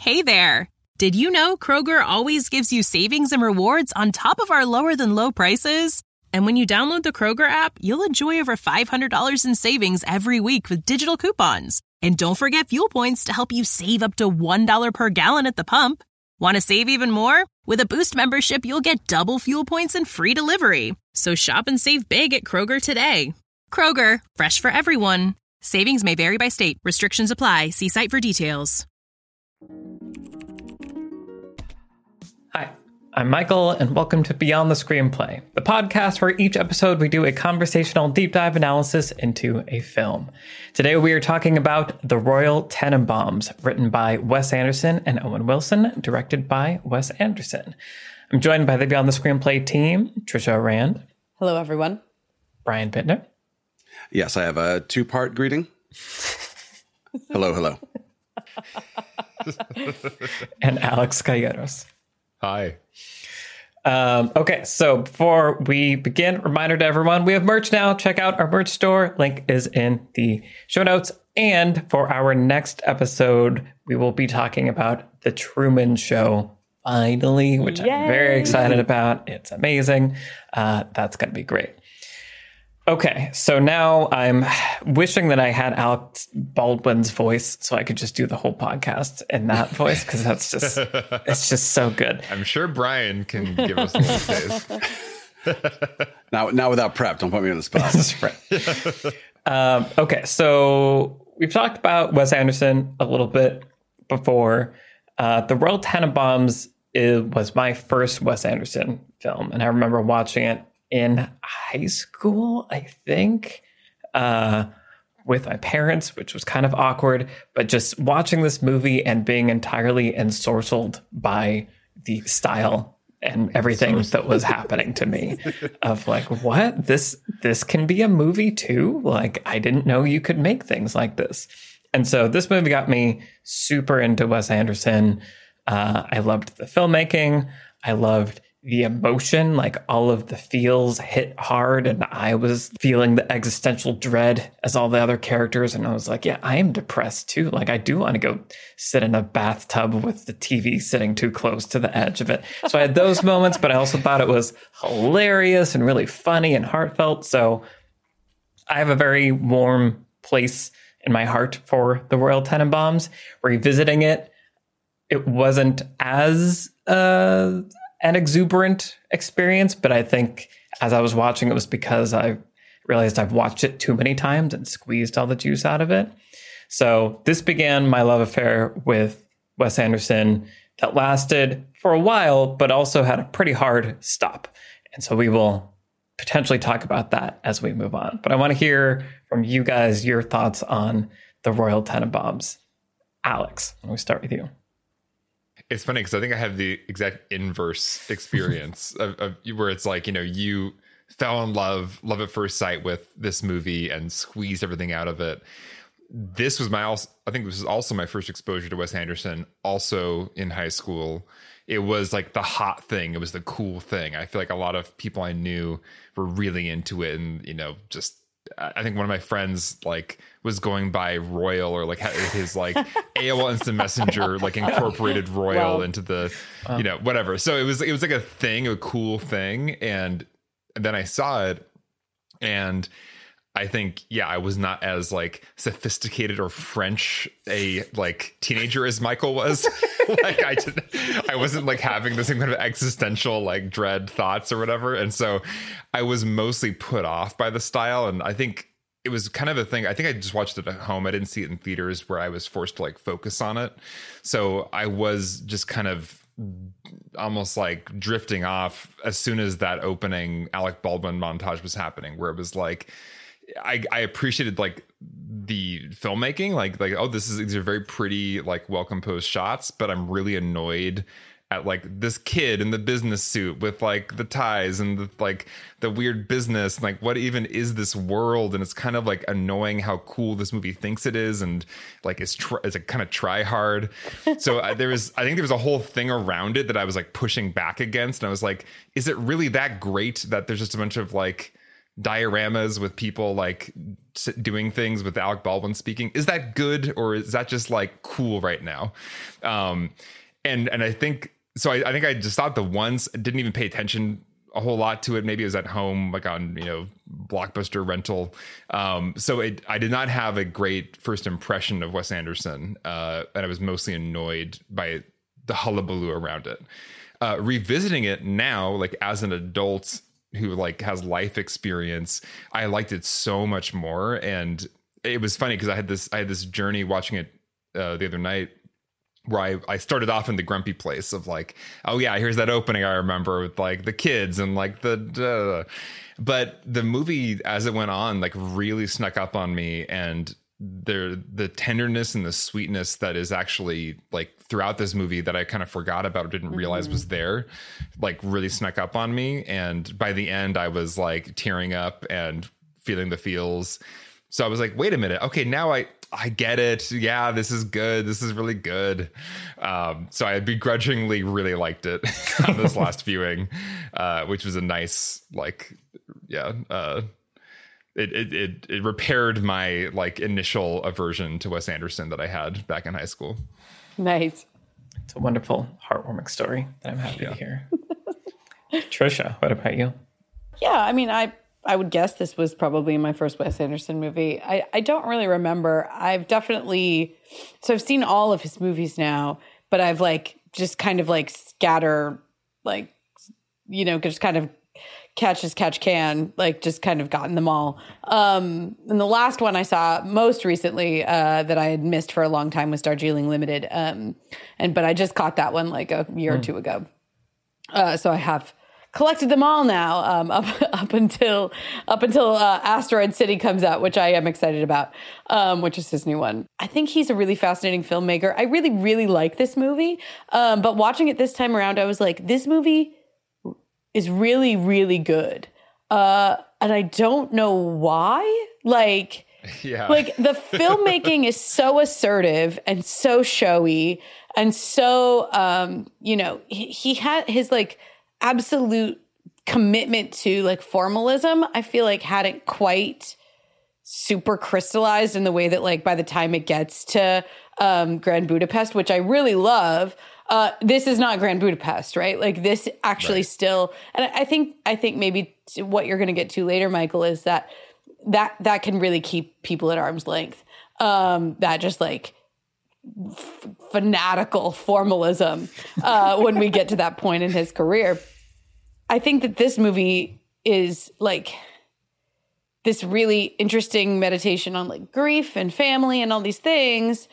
Hey there! Did you know Kroger always gives you savings and rewards on top of our lower-than-low prices? And when you download the Kroger app, you'll enjoy over $500 in savings every week with digital coupons. And don't forget fuel points to help you save up to $1 per gallon at the pump. Want to save even more? With a Boost membership, you'll get double fuel points and free delivery. So shop and save big at Kroger today. Kroger, fresh for everyone. Savings may vary by state. Restrictions apply. See site for details. Hi, I'm Michael, and welcome to Beyond the Screenplay, the podcast where each episode we do a conversational deep dive analysis into a film. Today we are talking about The Royal Tenenbaums, written by Wes Anderson and Owen Wilson, directed by Wes Anderson. I'm joined by the Beyond the Screenplay team, Trisha Rand. Hello, everyone. Brian Bittner. Yes, I have a two-part greeting. Hello, hello. And Alex Calleros. Hi. Okay, so before we begin, reminder to everyone, we have merch now. Check out our merch store. Link is in the show notes. And for our next episode, we will be talking about The Truman Show, finally, which I'm very excited about. It's amazing. That's going to be great. Okay, so now I'm wishing that I had Alec Baldwin's voice so I could just do the whole podcast in that voice, because it's just so good. I'm sure Brian can give us a little taste. Now without prep, don't put me on the spot. That's right. Okay, so we've talked about Wes Anderson a little bit before. The Royal Tenenbaums was my first Wes Anderson film, and I remember watching it in high school, I think, with my parents, which was kind of awkward, but just watching this movie and being entirely ensorcelled by the style and everything that was happening to me of like, what? This can be a movie too? Like, I didn't know you could make things like this. And so this movie got me super into Wes Anderson. I loved the filmmaking. I loved the emotion, like all of the feels hit hard, and I was feeling the existential dread as all the other characters. And I was like, yeah, I am depressed too. Like, I do want to go sit in a bathtub with the TV sitting too close to the edge of it. So I had those moments, but I also thought it was hilarious and really funny and heartfelt. So I have a very warm place in my heart for The Royal Tenenbaums. Revisiting it, it wasn't as an exuberant experience, but I think as I was watching it was because I realized I've watched it too many times and squeezed all the juice out of it. So this began my love affair with Wes Anderson that lasted for a while, but also had a pretty hard stop. And so we will potentially talk about that as we move on. But I want to hear from you guys your thoughts on The Royal Tenenbaums. Alex, we start with you. It's funny because I think I have the exact inverse experience of where it's like, you fell in love at first sight with this movie and squeezed everything out of it. This was I think this was also my first exposure to Wes Anderson, also in high school. It was like the hot thing. It was the cool thing. I feel like a lot of people I knew were really into it, and, just I think one of my friends like was going by Royal, or like his like AOL Instant Messenger like incorporated Royal into the whatever. So it was like a thing, a cool thing, and then I saw it, and I think I was not as like sophisticated or French a like teenager as Michael was. Like I wasn't like having the same kind of existential like dread thoughts or whatever, and so I was mostly put off by the style. And I think it was kind of a thing. I think I just watched it at home. I didn't see it in theaters where I was forced to like focus on it. So I was just kind of almost like drifting off as soon as that opening Alec Baldwin montage was happening, where it was like, I appreciated like the filmmaking, like, oh, these are very pretty, like well composed shots, but I'm really annoyed at like this kid in the business suit with like the ties and the weird business, and like what even is this world? And it's kind of like annoying how cool this movie thinks it is, and like it's a kind of try hard. So I think there was a whole thing around it that I was like pushing back against, and I was like, is it really that great that there's just a bunch of like dioramas with people like doing things with Alec Baldwin speaking. Is that good, or is that just like cool right now? And I think so. I think I just thought the ones didn't even pay attention a whole lot to it. Maybe it was at home, like on, Blockbuster rental. So I did not have a great first impression of Wes Anderson, and I was mostly annoyed by the hullabaloo around it. Revisiting it now, like as an adult who like has life experience, I liked it so much more. And it was funny because I had this journey watching it the other night, where I started off in the grumpy place of like, oh yeah, here's that opening I remember with like the kids and like but the movie as it went on like really snuck up on me, and the tenderness and the sweetness that is actually like throughout this movie that I kind of forgot about or didn't realize was there, like really snuck up on me. And by the end I was like tearing up and feeling the feels. So I was like, wait a minute. Okay, now I get it. Yeah, this is good. This is really good. So I begrudgingly really liked it on this last viewing, which was a nice, like, yeah. It repaired my like initial aversion to Wes Anderson that I had back in high school. Nice. It's a wonderful, heartwarming story that I'm happy to hear. Trisha, what about you? Yeah, I mean, I would guess this was probably my first Wes Anderson movie. I don't really remember. I've seen all of his movies now, but I've like just kind of like scatter, like, just kind of catch as catch can, like just kind of gotten them all. And the last one I saw most recently that I had missed for a long time was Darjeeling Limited. But I just caught that one like a year or two ago. So I have collected them all now, up until Asteroid City comes out, which I am excited about, which is his new one. I think he's a really fascinating filmmaker. I really, really like this movie. But watching it this time around, I was like, this movie is really, really good. And I don't know why. Like, yeah. Like the filmmaking is so assertive and so showy and so, he had his like absolute commitment to like formalism. I feel like hadn't quite super crystallized in the way that like by the time it gets to Grand Budapest, which I really love, this is not Grand Budapest, right? Like this actually still, and I think maybe what you're going to get to later, Michael, is that can really keep people at arm's length. That just like fanatical formalism when we get to that point in his career. I think that this movie is like this really interesting meditation on like grief and family and all these things.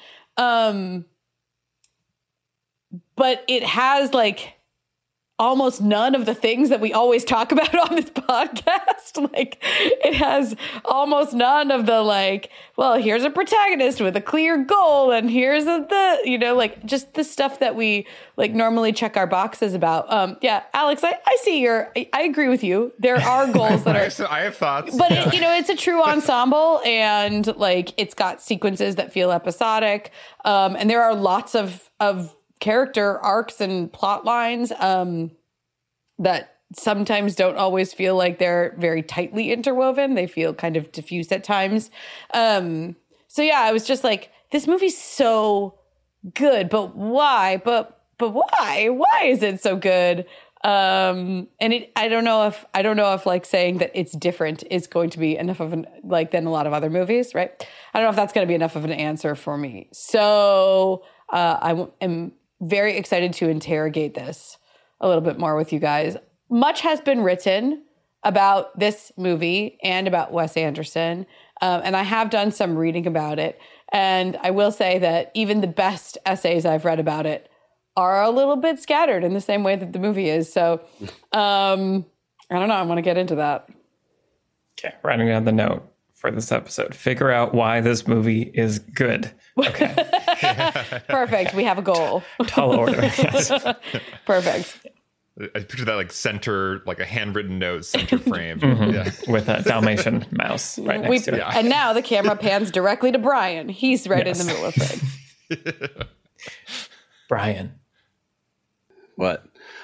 But it has like almost none of the things that we always talk about on this podcast. Like it has almost none of the like, well, here's a protagonist with a clear goal and here's like just the stuff that we like normally check our boxes about. Yeah, Alex, I see I agree with you. There are goals that are, I have thoughts, but it's a true ensemble and like it's got sequences that feel episodic. And there are lots of character arcs and plot lines that sometimes don't always feel like they're very tightly interwoven. They feel kind of diffuse at times. So yeah, I was just like, this movie's so good, but why? But why? Why is it so good? And I don't know if like saying that it's different is going to be enough of than a lot of other movies, right? I don't know if that's going to be enough of an answer for me. So I am very excited to interrogate this a little bit more with you guys. Much has been written about this movie and about Wes Anderson, and I have done some reading about it. And I will say that even the best essays I've read about it are a little bit scattered in the same way that the movie is. So I don't know. I want to get into that. Okay, writing down the note for this episode. Figure out why this movie is good. Okay. Perfect. We have a goal. Tall order. Yes. Perfect. I picture that like center, like a handwritten note, center frame. Yeah. With a Dalmatian mouse right next to it. And now the camera pans directly to Brian. He's right in the middle of it. Brian. What?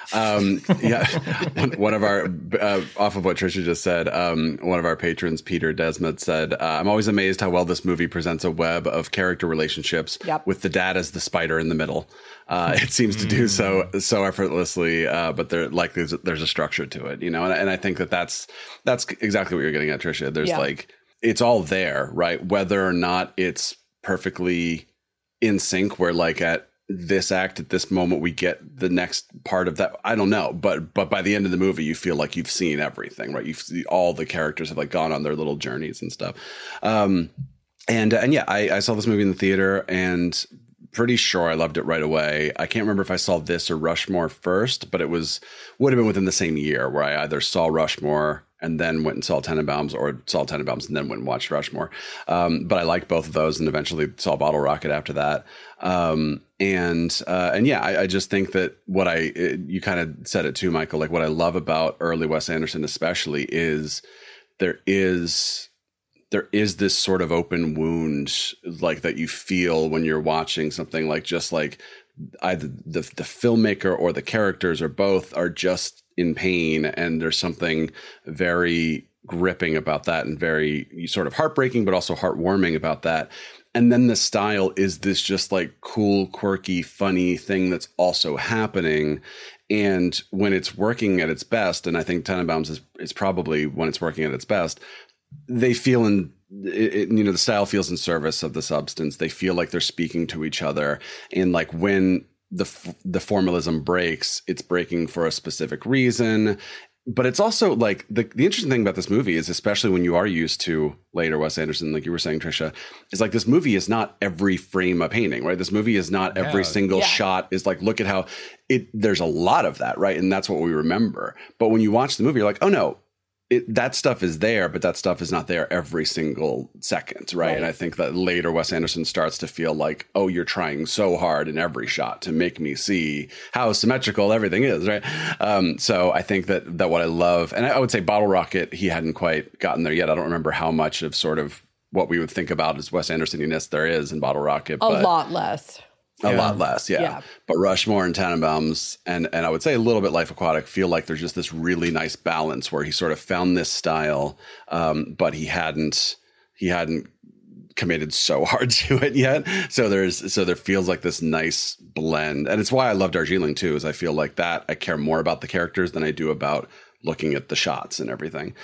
Yeah, one of our off of what Trisha just said, one of our patrons, Peter Desmond, said, "I'm always amazed how well this movie presents a web of character relationships with the dad as the spider in the middle. It seems to do so effortlessly, but there's a structure to it, and I think that's exactly what you're getting at, Trisha. There's like it's all there, right? Whether or not it's perfectly in sync, where like at this act at this moment we get the next part of that, I don't know, but by the end of the movie you feel like you've seen everything, right? You've seen all the characters have like gone on their little journeys and stuff. And yeah, I saw this movie in the theater and pretty sure I loved it right away. I can't remember if I saw this or Rushmore first, but would have been within the same year where I either saw Rushmore and then went and saw Tenenbaums, or saw Tenenbaums and then went and watched Rushmore. But I liked both of those and eventually saw Bottle Rocket after that. And yeah, I just think that you kind of said it too, Michael, like what I love about early Wes Anderson especially is there is this sort of open wound like that you feel when you're watching something, like just like either the filmmaker or the characters or both are just in pain, and there's something very gripping about that and very sort of heartbreaking but also heartwarming about that. And then the style is this just like cool, quirky, funny thing that's also happening. And when it's working at its best, and I think Tenenbaums is probably when it's working at its best, they feel the style feels in service of the substance. They feel like they're speaking to each other. And like when the formalism breaks, it's breaking for a specific reason. But it's also like the interesting thing about this movie is, especially when you are used to later Wes Anderson, like you were saying, Trisha, is like this movie is not every frame a painting, right? This movie is not every single shot is like, look at how there's a lot of that, right? And that's what we remember. But when you watch the movie, you're like, oh no, that stuff is there, but that stuff is not there every single second, right? And I think that later Wes Anderson starts to feel like, oh, you're trying so hard in every shot to make me see how symmetrical everything is, right? So I think that what I love, and I would say Bottle Rocket, he hadn't quite gotten there yet. I don't remember how much of sort of what we would think about as Wes Anderson-ness there is in Bottle Rocket. A lot less. A lot less, yeah. But Rushmore and Tenenbaums and I would say a little bit Life Aquatic feel like there's just this really nice balance where he sort of found this style, but he hadn't committed so hard to it yet. So there feels like this nice blend, and it's why I love Darjeeling too. Is I feel like that I care more about the characters than I do about looking at the shots and everything.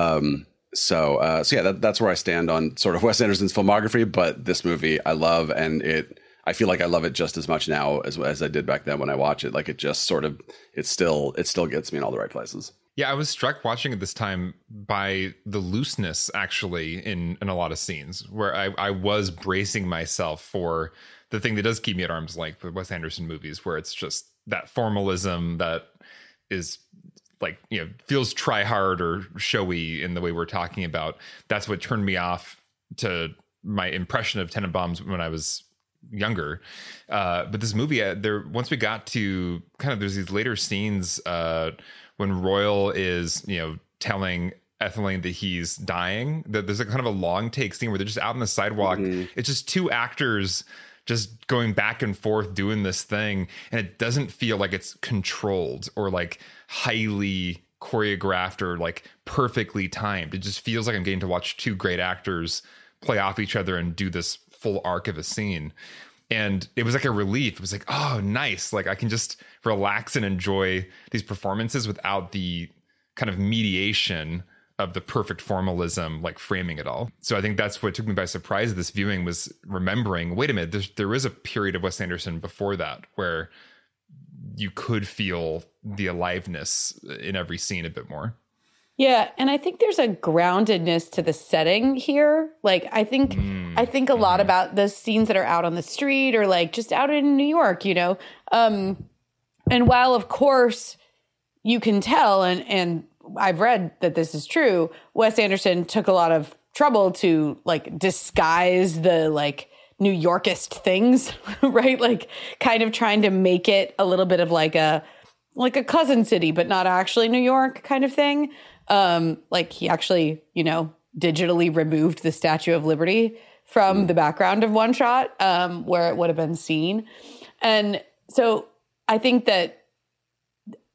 So yeah, that's where I stand on sort of Wes Anderson's filmography. But this movie I love, and I feel like I love it just as much now as I did back then when I watch it. Like it just sort of, it still gets me in all the right places. Yeah, I was struck watching it this time by the looseness actually in a lot of scenes where I was bracing myself for the thing that does keep me at arm's length with Wes Anderson movies, where it's just that formalism that is like, feels try hard or showy in the way we're talking about. That's what turned me off to my impression of Tenenbaums when I was younger. But this movie, once we got to kind of, there's these later scenes when Royal is, telling Etheline that he's dying. There's a kind of a long take scene where they're just out on the sidewalk. Mm-hmm. It's just two actors just going back and forth doing this thing, and it doesn't feel like it's controlled or like highly choreographed or like perfectly timed. It just feels like I'm getting to watch two great actors play off each other and do this full arc of a scene. And it was like a relief. It was like, oh, nice. Like I can just relax and enjoy these performances without the kind of mediation of the perfect formalism, like framing it all. So I think that's what took me by surprise. This viewing was remembering, wait a minute, there is a period of Wes Anderson before that where you could feel the aliveness in every scene a bit more. Yeah, and I think there's a groundedness to the setting here. Like I think a lot about the scenes that are out on the street or like just out in New York, And while of course you can tell, and I've read that this is true, Wes Anderson took a lot of trouble to like disguise the like New Yorkist things, right? Like kind of trying to make it a little bit of like a cousin city, but not actually New York kind of thing. Like he actually, digitally removed the Statue of Liberty from the background of One Shot, where it would have been seen. And so I think that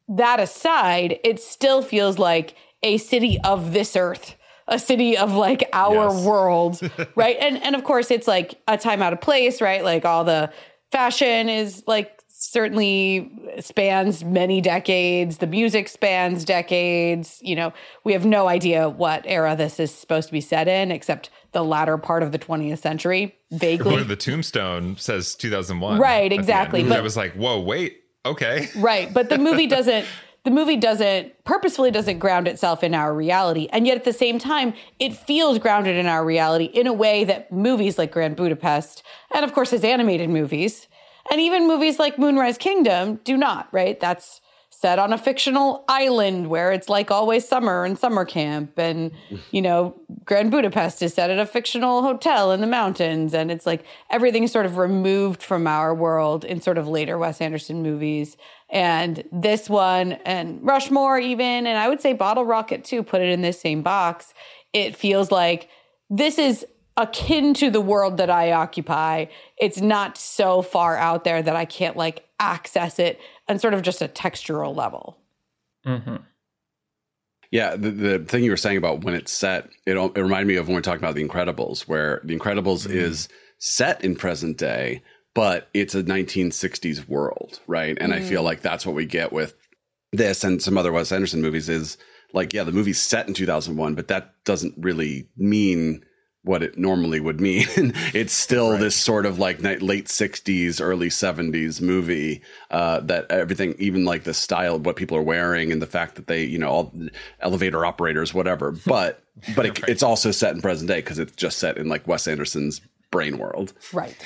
that aside, it still feels like a city of this earth, a city of like our world, right? And of course, it's like a time out of place, right? Like all the fashion is like certainly spans many decades. The music spans decades. You know, we have no idea what era this is supposed to be set in, except the latter part of the 20th century, vaguely. The tombstone says 2001. Right, exactly. But I was like, whoa, wait, okay. Right, but the movie purposefully doesn't ground itself in our reality. And yet at the same time, it feels grounded in our reality in a way that movies like Grand Budapest, and of course his animated movies, and even movies like Moonrise Kingdom do not, right? That's set on a fictional island where it's like always summer and summer camp. And, you know, Grand Budapest is set at a fictional hotel in the mountains. And it's like everything's sort of removed from our world in sort of later Wes Anderson movies. And this one and Rushmore even, and I would say Bottle Rocket too, put it in this same box. It feels like this is akin to the world that I occupy. It's not so far out there that I can't like access it on sort of just a textural level. Mm-hmm. Yeah, the thing you were saying about when it's set, it reminded me of when we're talking about The Incredibles, where The Incredibles is set in present day, but it's a 1960s world, right? And I feel like that's what we get with this and some other Wes Anderson movies is like, yeah, the movie's set in 2001, but that doesn't really mean what it normally would mean. It's still this sort of like late 60s, early 70s movie that everything, even like the style of what people are wearing and the fact that they, you know, all elevator operators, whatever. But it's also set in present day because it's just set in like Wes Anderson's brain world. Right.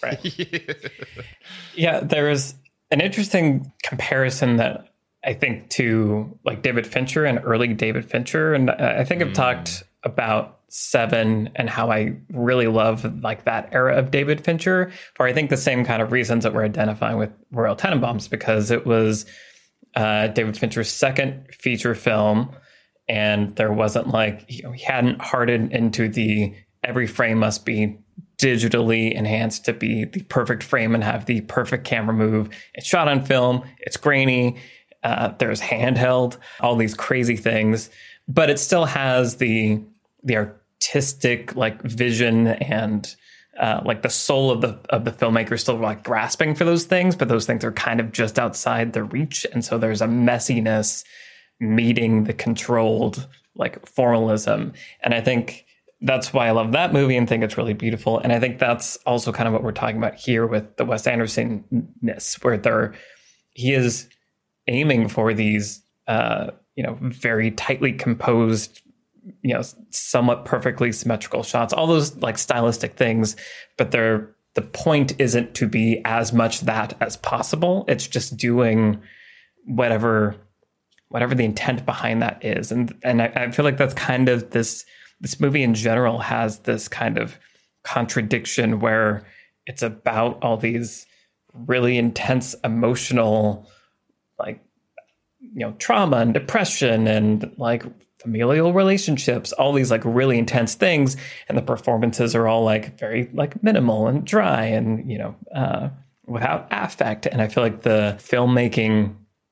Yeah, there's an interesting comparison that I think to like David Fincher and early David Fincher. And I think I've talked about Seven and how I really love like that era of David Fincher for I think the same kind of reasons that we're identifying with Royal Tenenbaums, because it was David Fincher's second feature film, and there wasn't like, you know, he hadn't hardened into the every frame must be digitally enhanced to be the perfect frame and have the perfect camera move. It's shot on film, it's grainy, there's handheld, all these crazy things, but it still has the artistic like vision and like the soul of the filmmaker still like grasping for those things, but those things are kind of just outside their reach. And so there's a messiness meeting the controlled like formalism. And I think that's why I love that movie and think it's really beautiful. And I think that's also kind of what we're talking about here with the Wes Anderson-ness, where he is aiming for these, you know, very tightly composed, you know, somewhat perfectly symmetrical shots, all those like stylistic things, but the point isn't to be as much that as possible. It's just doing whatever the intent behind that is. And I feel like that's kind of this movie in general has this kind of contradiction where it's about all these really intense emotional, like, you know, trauma and depression and like familial relationships, all these like really intense things, and the performances are all like very like minimal and dry and, you know, without affect. And I feel like the filmmaking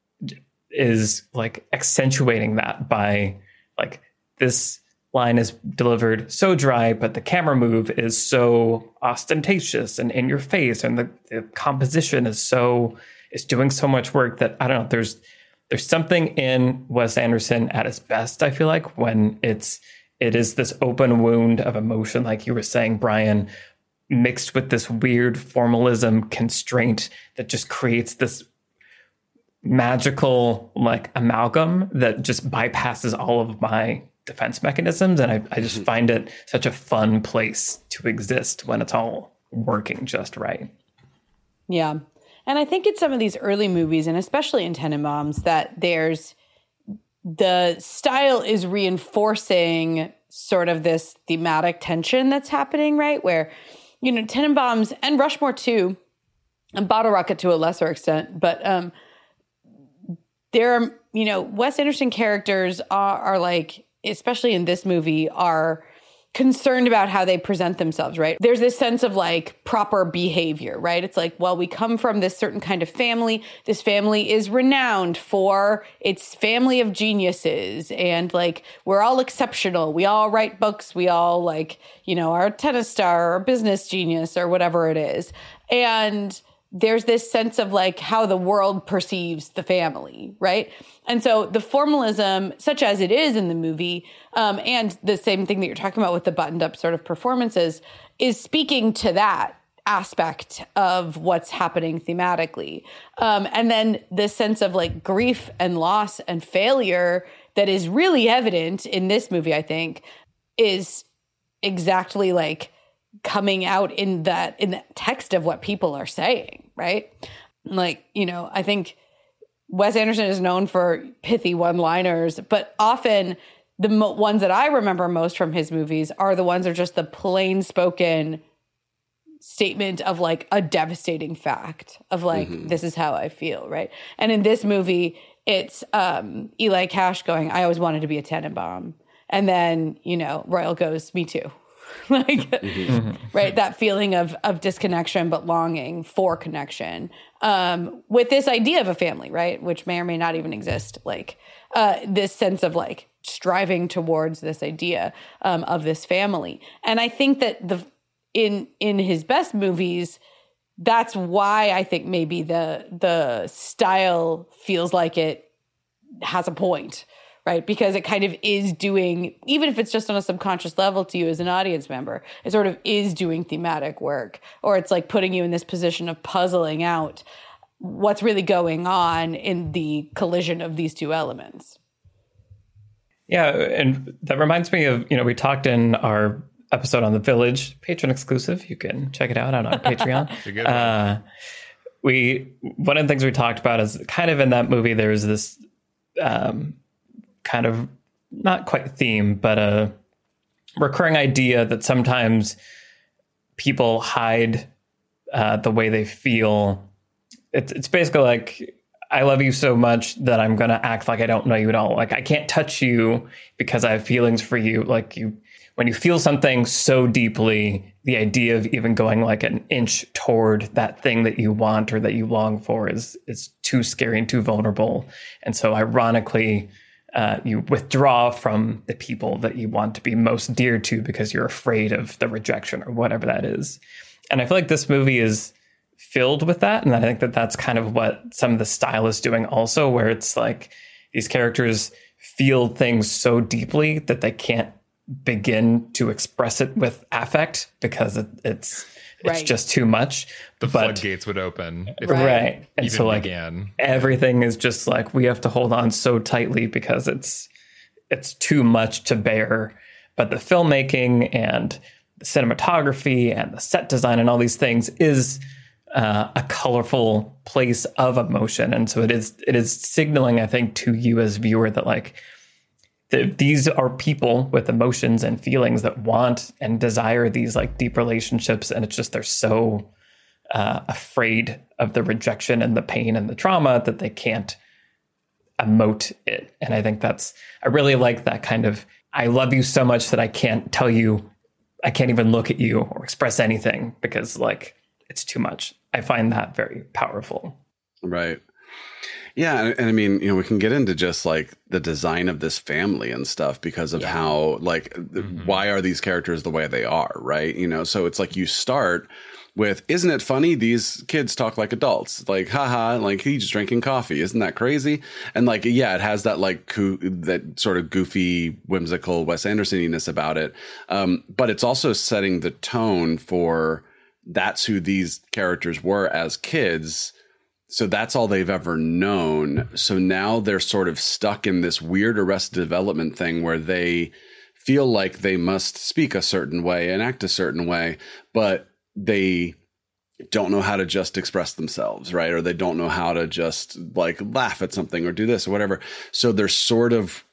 is like accentuating that by like this line is delivered so dry, but the camera move is so ostentatious and in your face, and the composition is doing so much work that I don't know, there's something in Wes Anderson at his best, I feel like, when it is this open wound of emotion, like you were saying, Brian, mixed with this weird formalism constraint that just creates this magical like amalgam that just bypasses all of my defense mechanisms. And I just find it such a fun place to exist when it's all working just right. Yeah. And I think in some of these early movies, and especially in Tenenbaums, that the style is reinforcing sort of this thematic tension that's happening, right? Where, you know, Tenenbaums and Rushmore too, and Bottle Rocket to a lesser extent, but there are, you know, Wes Anderson characters are like, especially in this movie, are concerned about how they present themselves, right? There's this sense of like proper behavior, right? It's like, well, we come from this certain kind of family. This family is renowned for its family of geniuses. And like, we're all exceptional. We all write books. We all like, you know, are a tennis star or a business genius or whatever it is. And there's this sense of like how the world perceives the family, right? And so the formalism, such as it is in the movie, and the same thing that you're talking about with the buttoned up sort of performances, is speaking to that aspect of what's happening thematically. And then the sense of like grief and loss and failure that is really evident in this movie, I think, is exactly like coming out in that text of what people are saying, right? Like, you know, I think Wes Anderson is known for pithy one-liners, but often the ones that I remember most from his movies are the ones that are just the plain spoken statement of like a devastating fact of like, this is how I feel, right? And in this movie, it's Eli Cash going, I always wanted to be a Tenenbaum. And then, you know, Royal goes, me too. Like, right, that feeling of disconnection but longing for connection, with this idea of a family, right, which may or may not even exist, like this sense of like striving towards this idea of this family. And I think that in his best movies, that's why I think maybe the style feels like it has a point, right? Because it kind of is doing, even if it's just on a subconscious level to you as an audience member, it sort of is doing thematic work, or it's like putting you in this position of puzzling out what's really going on in the collision of these two elements. Yeah, and that reminds me of, you know, we talked in our episode on The Village, patron exclusive. You can check it out on our Patreon. One of the things we talked about is kind of in that movie, there's this kind of not quite theme, but a recurring idea that sometimes people hide the way they feel. It's basically like, I love you so much that I'm going to act like I don't know you at all. Like, I can't touch you because I have feelings for you. Like, when you feel something so deeply, the idea of even going like an inch toward that thing that you want or that you long for is too scary and too vulnerable. And so ironically, you withdraw from the people that you want to be most dear to because you're afraid of the rejection or whatever that is. And I feel like this movie is filled with that. And I think that that's kind of what some of the style is doing also, where it's like these characters feel things so deeply that they can't begin to express it with affect because it's just too much. The floodgates would open. Right. And so like began. Everything is just like, we have to hold on so tightly because it's too much to bear. But the filmmaking and the cinematography and the set design and all these things is a colorful place of emotion. And so it is signaling, I think, to you as viewer that like, these are people with emotions and feelings that want and desire these like deep relationships. And it's just, they're so afraid of the rejection and the pain and the trauma that they can't emote it. And I think I really like that kind of, I love you so much that I can't tell you, I can't even look at you or express anything because like, it's too much. I find that very powerful. Right. Yeah. And I mean, you know, we can get into just like the design of this family and stuff because of how like, why are these characters the way they are? Right. You know, so it's like you start with, isn't it funny? These kids talk like adults, like, haha, like he's just drinking coffee. Isn't that crazy? And like, yeah, it has that like that sort of goofy, whimsical Wes Anderson-iness about it. But it's also setting the tone for that's who these characters were as kids. So that's all they've ever known. So now they're sort of stuck in this weird Arrested Development thing where they feel like they must speak a certain way and act a certain way, but they don't know how to just express themselves, right? Or they don't know how to just like laugh at something or do this or whatever. So they're sort of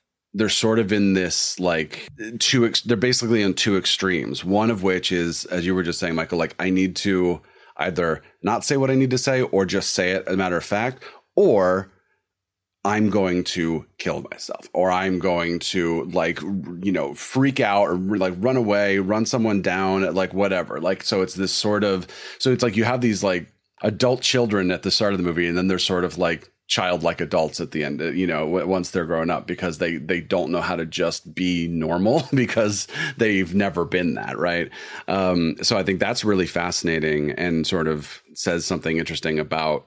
in this like they're basically in two extremes. One of which is, as you were just saying, Michael, like I need to either not say what I need to say or just say it as a matter of fact, or I'm going to kill myself, or I'm going to freak out, or like run away, run someone down, like whatever. Like, so it's this sort of, so it's like you have these like adult children at the start of the movie, and then they're sort of like childlike adults at the end, once they're growing up, because they don't know how to just be normal because they've never been that. Right. So I think that's really fascinating and sort of says something interesting about,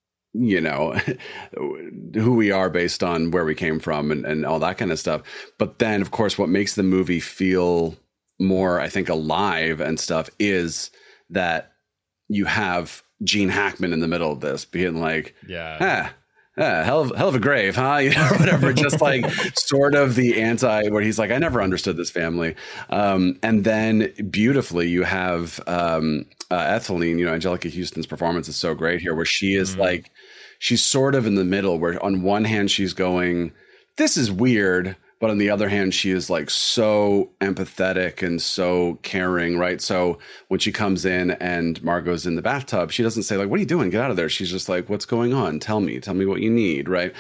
who we are based on where we came from and all that kind of stuff. But then, of course, what makes the movie feel more, I think, alive and stuff is that you have Gene Hackman in the middle of this being like, hell of a grave, huh? Or whatever. Just like sort of the anti, where he's like, I never understood this family. And then beautifully, you have Etheline, Anjelica Huston's performance is so great here, where she is like, she's sort of in the middle, where on one hand, she's going, this is weird. But on the other hand, she is like so empathetic and so caring, right? So when she comes in and Margot's in the bathtub, she doesn't say like, what are you doing? Get out of there. She's just like, what's going on? Tell me what you need, right?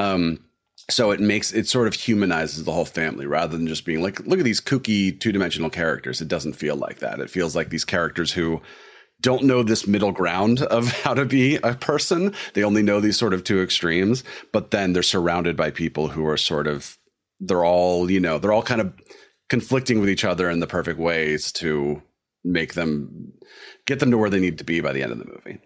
So it sort of humanizes the whole family rather than just being like, look at these kooky two-dimensional characters. It doesn't feel like that. It feels like these characters who don't know this middle ground of how to be a person. They only know these sort of two extremes, but then they're surrounded by people who are sort of, they're all kind of conflicting with each other in the perfect ways to get them to where they need to be by the end of the movie.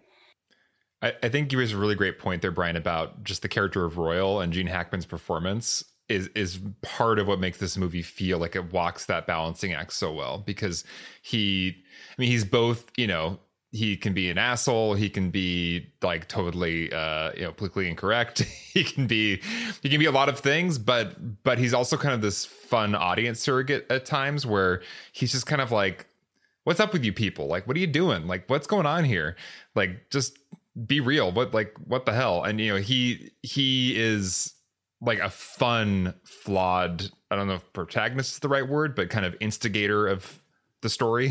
I think you raised a really great point there, Brian, about just the character of Royal, and Gene Hackman's performance is part of what makes this movie feel like it walks that balancing act so well, because he's both, he can be an asshole. He can be like totally, politically incorrect. He can be a lot of things, but he's also kind of this fun audience surrogate at times, where he's just kind of like, what's up with you people? Like, what are you doing? Like, what's going on here? Like, just be real. What the hell? And, he is like a fun, flawed, I don't know if protagonist is the right word, but kind of instigator of the story.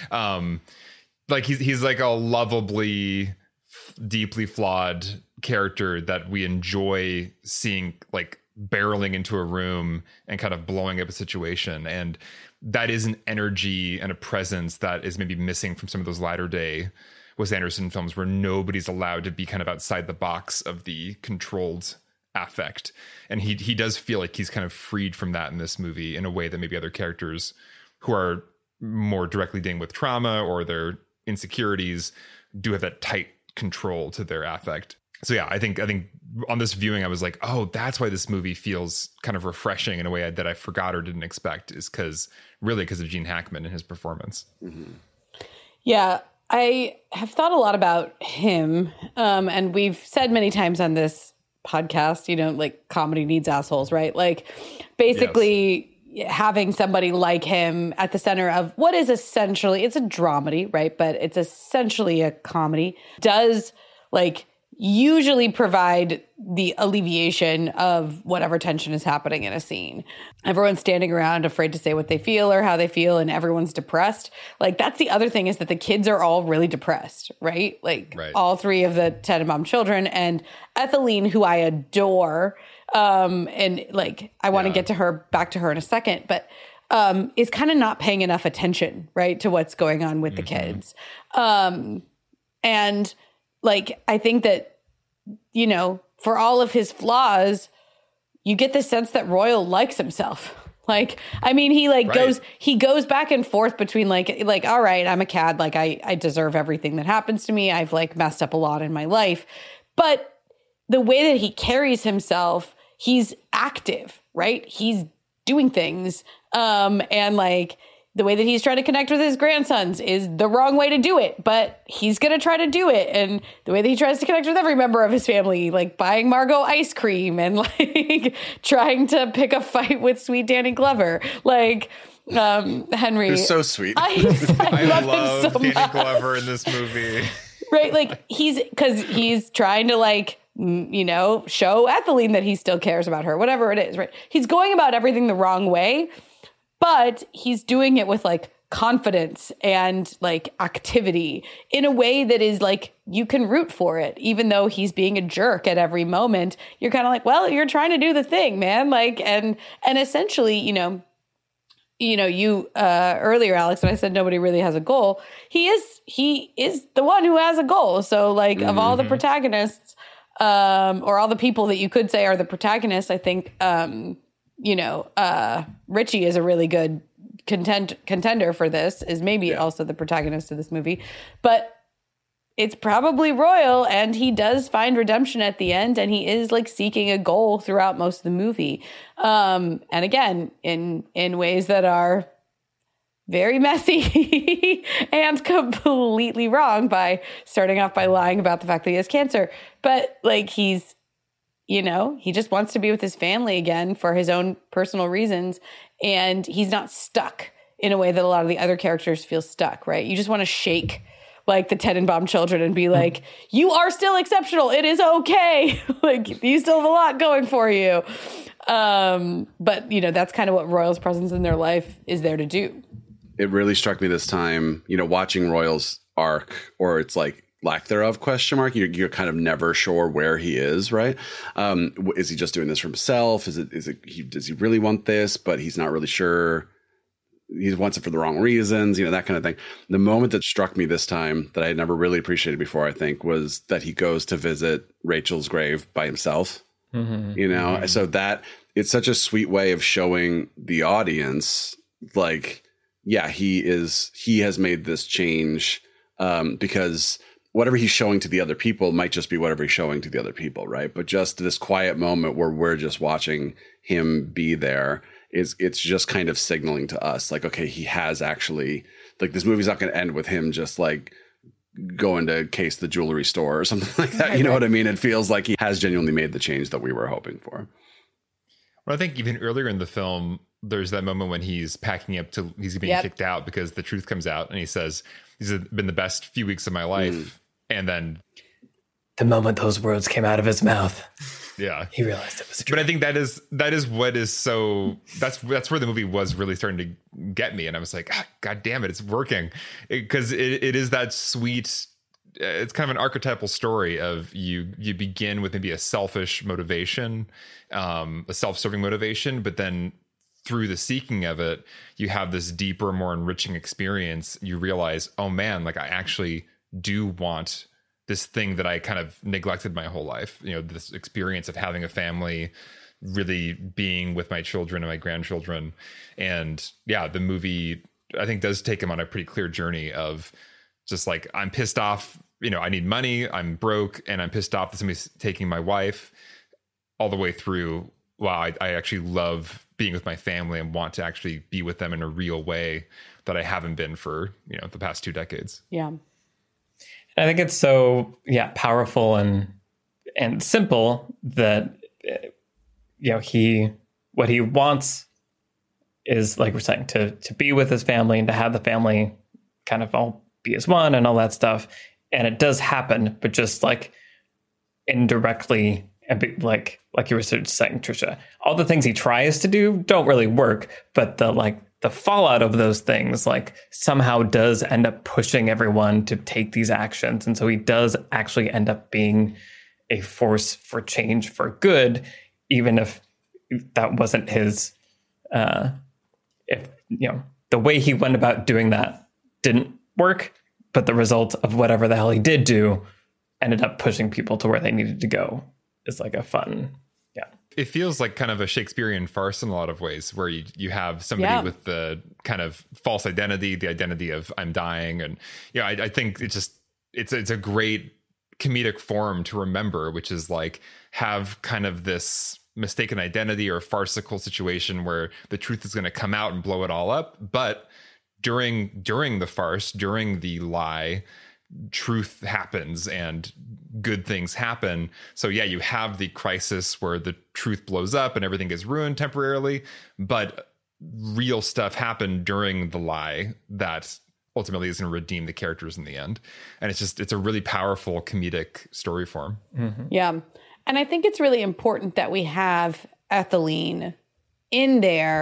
Like he's like a lovably, deeply flawed character that we enjoy seeing, like barreling into a room and kind of blowing up a situation. And that is an energy and a presence that is maybe missing from some of those latter day Wes Anderson films, where nobody's allowed to be kind of outside the box of the controlled affect. And he does feel like he's kind of freed from that in this movie in a way that maybe other characters who are more directly dealing with trauma or their insecurities do have that tight control to their affect. So yeah, I think on this viewing, I was like, oh, that's why this movie feels kind of refreshing in a way that I forgot or didn't expect, is because of Gene Hackman and his performance. Mm-hmm. Yeah, I have thought a lot about him. And we've said many times on this podcast, like comedy needs assholes, right? Like basically having somebody like him at the center of what is essentially, it's a dramedy, right? But it's essentially a comedy, does like usually provide the alleviation of whatever tension is happening in a scene. Everyone's standing around afraid to say what they feel or how they feel, and everyone's depressed. Like, that's the other thing, is that the kids are all really depressed, right? Like all three of the Tenenbaum children, and Etheline, who I adore, and like I want to get back to her in a second, but is kind of not paying enough attention, right, to what's going on with the kids. And like, I think that, for all of his flaws, you get the sense that Royal likes himself. Like, I mean, he goes back and forth between like, all right, I'm a cad. Like I deserve everything that happens to me. I've like messed up a lot in my life, but the way that he carries himself, he's active, right? He's doing things. And like the way that he's trying to connect with his grandsons is the wrong way to do it, but he's going to try to do it. And the way that he tries to connect with every member of his family, like buying Margot ice cream and like trying to pick a fight with sweet Danny Glover. Like, Henry. You're so sweet. I love so Danny Glover in this movie. Right. Like he's trying to like, show Etheline that he still cares about her, whatever it is, right? He's going about everything the wrong way, but he's doing it with like confidence and like activity in a way that is like you can root for it, even though he's being a jerk at every moment. You're kind of like, well, you're trying to do the thing, man. Like, and essentially, you earlier, Alex, when I said nobody really has a goal, he is the one who has a goal. So like of all the protagonists, or all the people that you could say are the protagonists, I think, Richie is a really good contender for this, is maybe also the protagonist of this movie, but it's probably Royal, and he does find redemption at the end, and he is like seeking a goal throughout most of the movie. And again, in ways that are very messy and completely wrong, by starting off by lying about the fact that he has cancer. But like he just wants to be with his family again for his own personal reasons. And he's not stuck in a way that a lot of the other characters feel stuck, right? You just want to shake like the Tenenbaum children and be like, you are still exceptional. It is okay. Like you still have a lot going for you. But that's kind of what Royal's presence in their life is there to do. It really struck me this time, watching Royal's arc, or it's like lack thereof, ? You're kind of never sure where he is, right? Is he just doing this for himself? Does he really want this, but he's not really sure? He wants it for the wrong reasons, that kind of thing. The moment that struck me this time that I had never really appreciated before, I think, was that he goes to visit Rachel's grave by himself. So that it's such a sweet way of showing the audience, like, yeah, he has made this change, because whatever he's showing to the other people might just be whatever he's showing to the other people, right? But just this quiet moment where we're just watching him be there, it's just kind of signaling to us, like, okay, he has actually, like, this movie's not going to end with him just like going to case the jewelry store or something like that. You know what I mean? It feels like he has genuinely made the change that we were hoping for. Well, I think even earlier in the film, there's that moment when he's packing up he's being kicked out because the truth comes out, and he says, "These have been the best few weeks of my life." And then the moment those words came out of his mouth, he realized it was true. But I think that is what is so, that's where the movie was really starting to get me. And I was like, God damn it, it's working. Because it is that sweet, it's kind of an archetypal story of you begin with maybe a selfish motivation, a self-serving motivation, but then through the seeking of it, you have this deeper, more enriching experience. You realize, oh man, like I actually do want this thing that I kind of neglected my whole life. This experience of having a family, really being with my children and my grandchildren. And yeah, the movie, I think, does take him on a pretty clear journey of just like, I'm pissed off, I need money, I'm broke, and I'm pissed off that somebody's taking my wife, all the way through, wow, I actually love being with my family and want to actually be with them in a real way that I haven't been for, the past 2 decades. Yeah. I think it's so, powerful and simple that, what he wants is, like we're saying, to be with his family and to have the family kind of all be as one and all that stuff. And it does happen, but just like indirectly, and like you were saying, Trisha, all the things he tries to do don't really work, but the fallout of those things, like, somehow does end up pushing everyone to take these actions. And so he does actually end up being a force for change for good, even if that wasn't his, the way he went about doing that didn't work, but the result of whatever the hell he did do ended up pushing people to where they needed to go. Is like a fun, It feels like kind of a Shakespearean farce in a lot of ways, where you have somebody with the kind of false identity, the identity of I'm dying. And, I think it's a great comedic form to remember, which is like have kind of this mistaken identity or farcical situation where the truth is going to come out and blow it all up. But during the farce, during the lie, truth happens and good things happen. So yeah, you have the crisis where the truth blows up and everything gets ruined temporarily, but real stuff happened during the lie that ultimately is going to redeem the characters in the end. And it's a really powerful comedic story form. Mm-hmm. Yeah. And I think it's really important that we have Etheline in there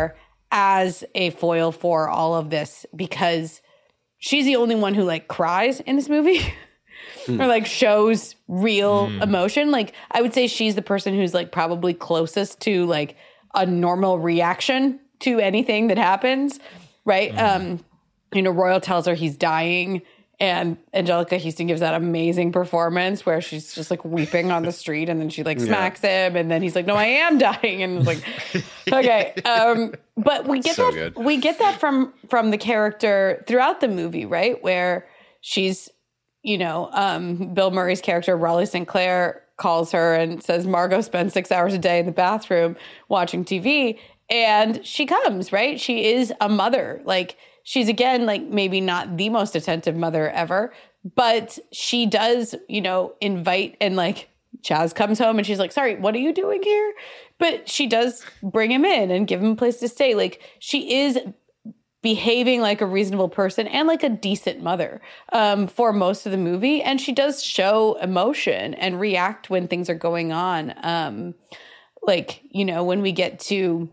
as a foil for all of this, because she's the only one who like cries in this movie or like shows real emotion. Like I would say she's the person who's like probably closest to like a normal reaction to anything that happens. Right. You know, Royal tells her he's dying, and Anjelica Huston gives that amazing performance where she's just like weeping on the street, and then she like smacks him, and then he's like, no, I am dying. And it's like, okay. But we get we get that from the character throughout the movie, right? Where she's, you know, Bill Murray's character, Raleigh Sinclair, calls her and says, Margot spends 6 hours a day in the bathroom watching TV. And she comes, right? She is a mother. Like, she's, again, like maybe not the most attentive mother ever, but she does, you know, invite, and like Chaz comes home and she's like, sorry, what are you doing here? But she does bring him in and give him a place to stay. Like, she is behaving like a reasonable person and like a decent mother for most of the movie. And she does show emotion and react when things are going on. Like, you know, when we get to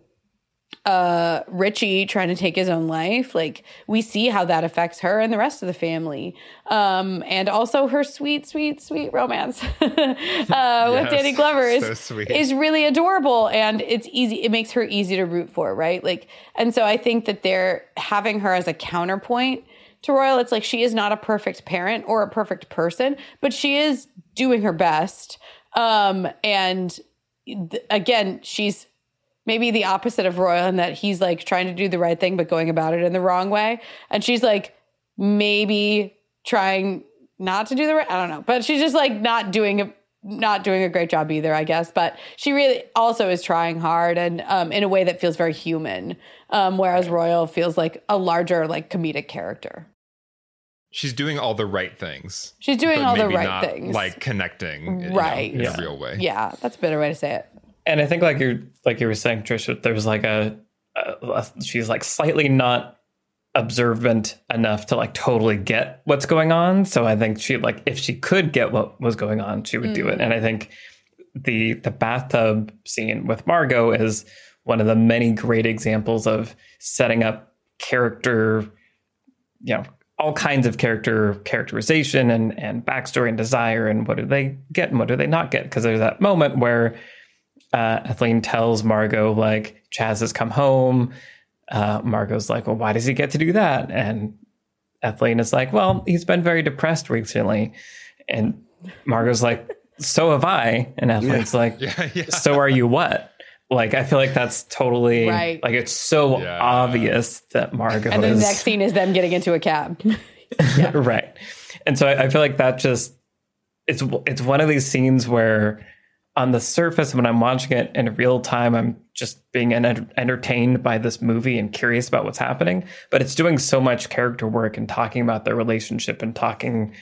Richie trying to take his own life, like we see how that affects her and the rest of the family. And also her sweet romance with Danny Glover is really adorable, and it's easy. It makes her easy to root for, right? Like, and so I think that they're having her as a counterpoint to Royal. It's like, she is not a perfect parent or a perfect person, but she is doing her best. And again, she's maybe the opposite of Royal in that he's like trying to do the right thing, but going about it in the wrong way. And she's like maybe trying not to do the right, I don't know, but she's just like not doing a great job either, I guess. But she really also is trying hard, and in a way that feels very human. Whereas Royal feels like a larger, like comedic character. She's doing all the right things. She's doing all the right not, things. Like connecting, right, in a real way. Yeah, that's a better way to say it. And I think like you were saying, Trisha, there's like she's like slightly not observant enough to like totally get what's going on. So I think she, like, if she could get what was going on, she would do it. And I think the bathtub scene with Margot is one of the many great examples of setting up character, you know, all kinds of characterization and backstory and desire, and what do they get and what do they not get? Because there's that moment where Etheline tells Margot, like, Chaz has come home. Margot's like, well, why does he get to do that? And Etheline is like, well, he's been very depressed recently. And Margot's like, so have I. And Etheline's like, so are you what? Like, I feel like that's totally, right. Like, it's so obvious that Margot and the next scene is them getting into a cab. Right. And so I feel like that just, it's one of these scenes where on the surface, when I'm watching it in real time, I'm just being entertained by this movie and curious about what's happening. But it's doing so much character work and talking about their relationship and talking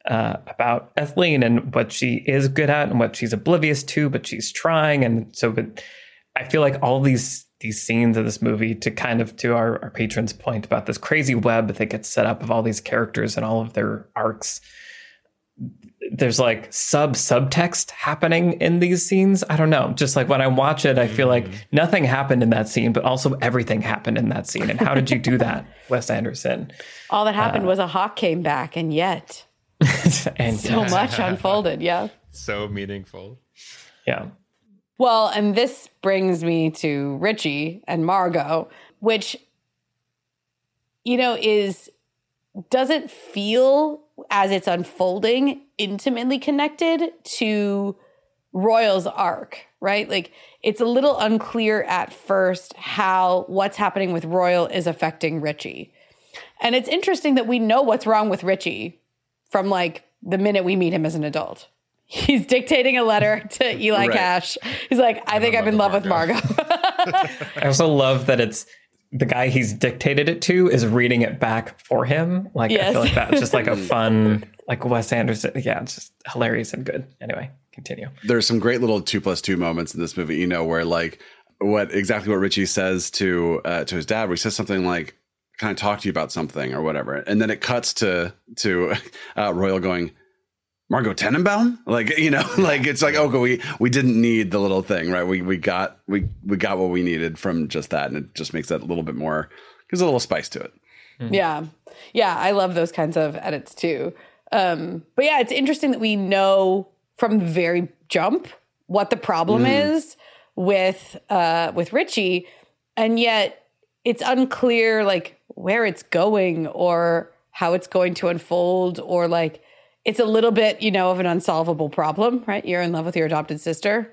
about Etheline and what she is good at and what she's oblivious to, but she's trying. And so I feel like all these scenes of this movie, to kind of to our patron's point about this crazy web that gets set up of all these characters and all of their arcs, there's like subtext happening in these scenes. I don't know. Just like when I watch it, I feel like nothing happened in that scene, but also everything happened in that scene. And how did you do that, Wes Anderson? All that happened was a hawk came back, and yet and so much unfolded. Yeah. So meaningful. Yeah. Well, and this brings me to Richie and Margot, which, you know, doesn't feel, as it's unfolding, intimately connected to Royal's arc, right? Like, it's a little unclear at first how what's happening with Royal is affecting Richie. And it's interesting that we know what's wrong with Richie from like the minute we meet him as an adult. He's dictating a letter to Eli Cash. He's like, I think I'm in love with Margot. I also love that it's the guy he's dictated it to is reading it back for him. Like, yes. I feel like that's just like a fun, like Wes Anderson. Yeah, it's just hilarious and good. Anyway, continue. There's some great little 2+2 moments in this movie, you know, where like exactly what Richie says to his dad, where he says something like, can I talk to you about something or whatever? And then it cuts to Royal going, Margot Tenenbaum, like, you know, like it's like, okay, we didn't need the little thing, right? We got what we needed from just that, and it just makes that a little bit more, gives a little spice to it. Yeah, I love those kinds of edits too. But yeah, it's interesting that we know from the very jump what the problem is with Richie, and yet it's unclear like where it's going or how it's going to unfold, or like it's a little bit, you know, of an unsolvable problem, right? You're in love with your adopted sister.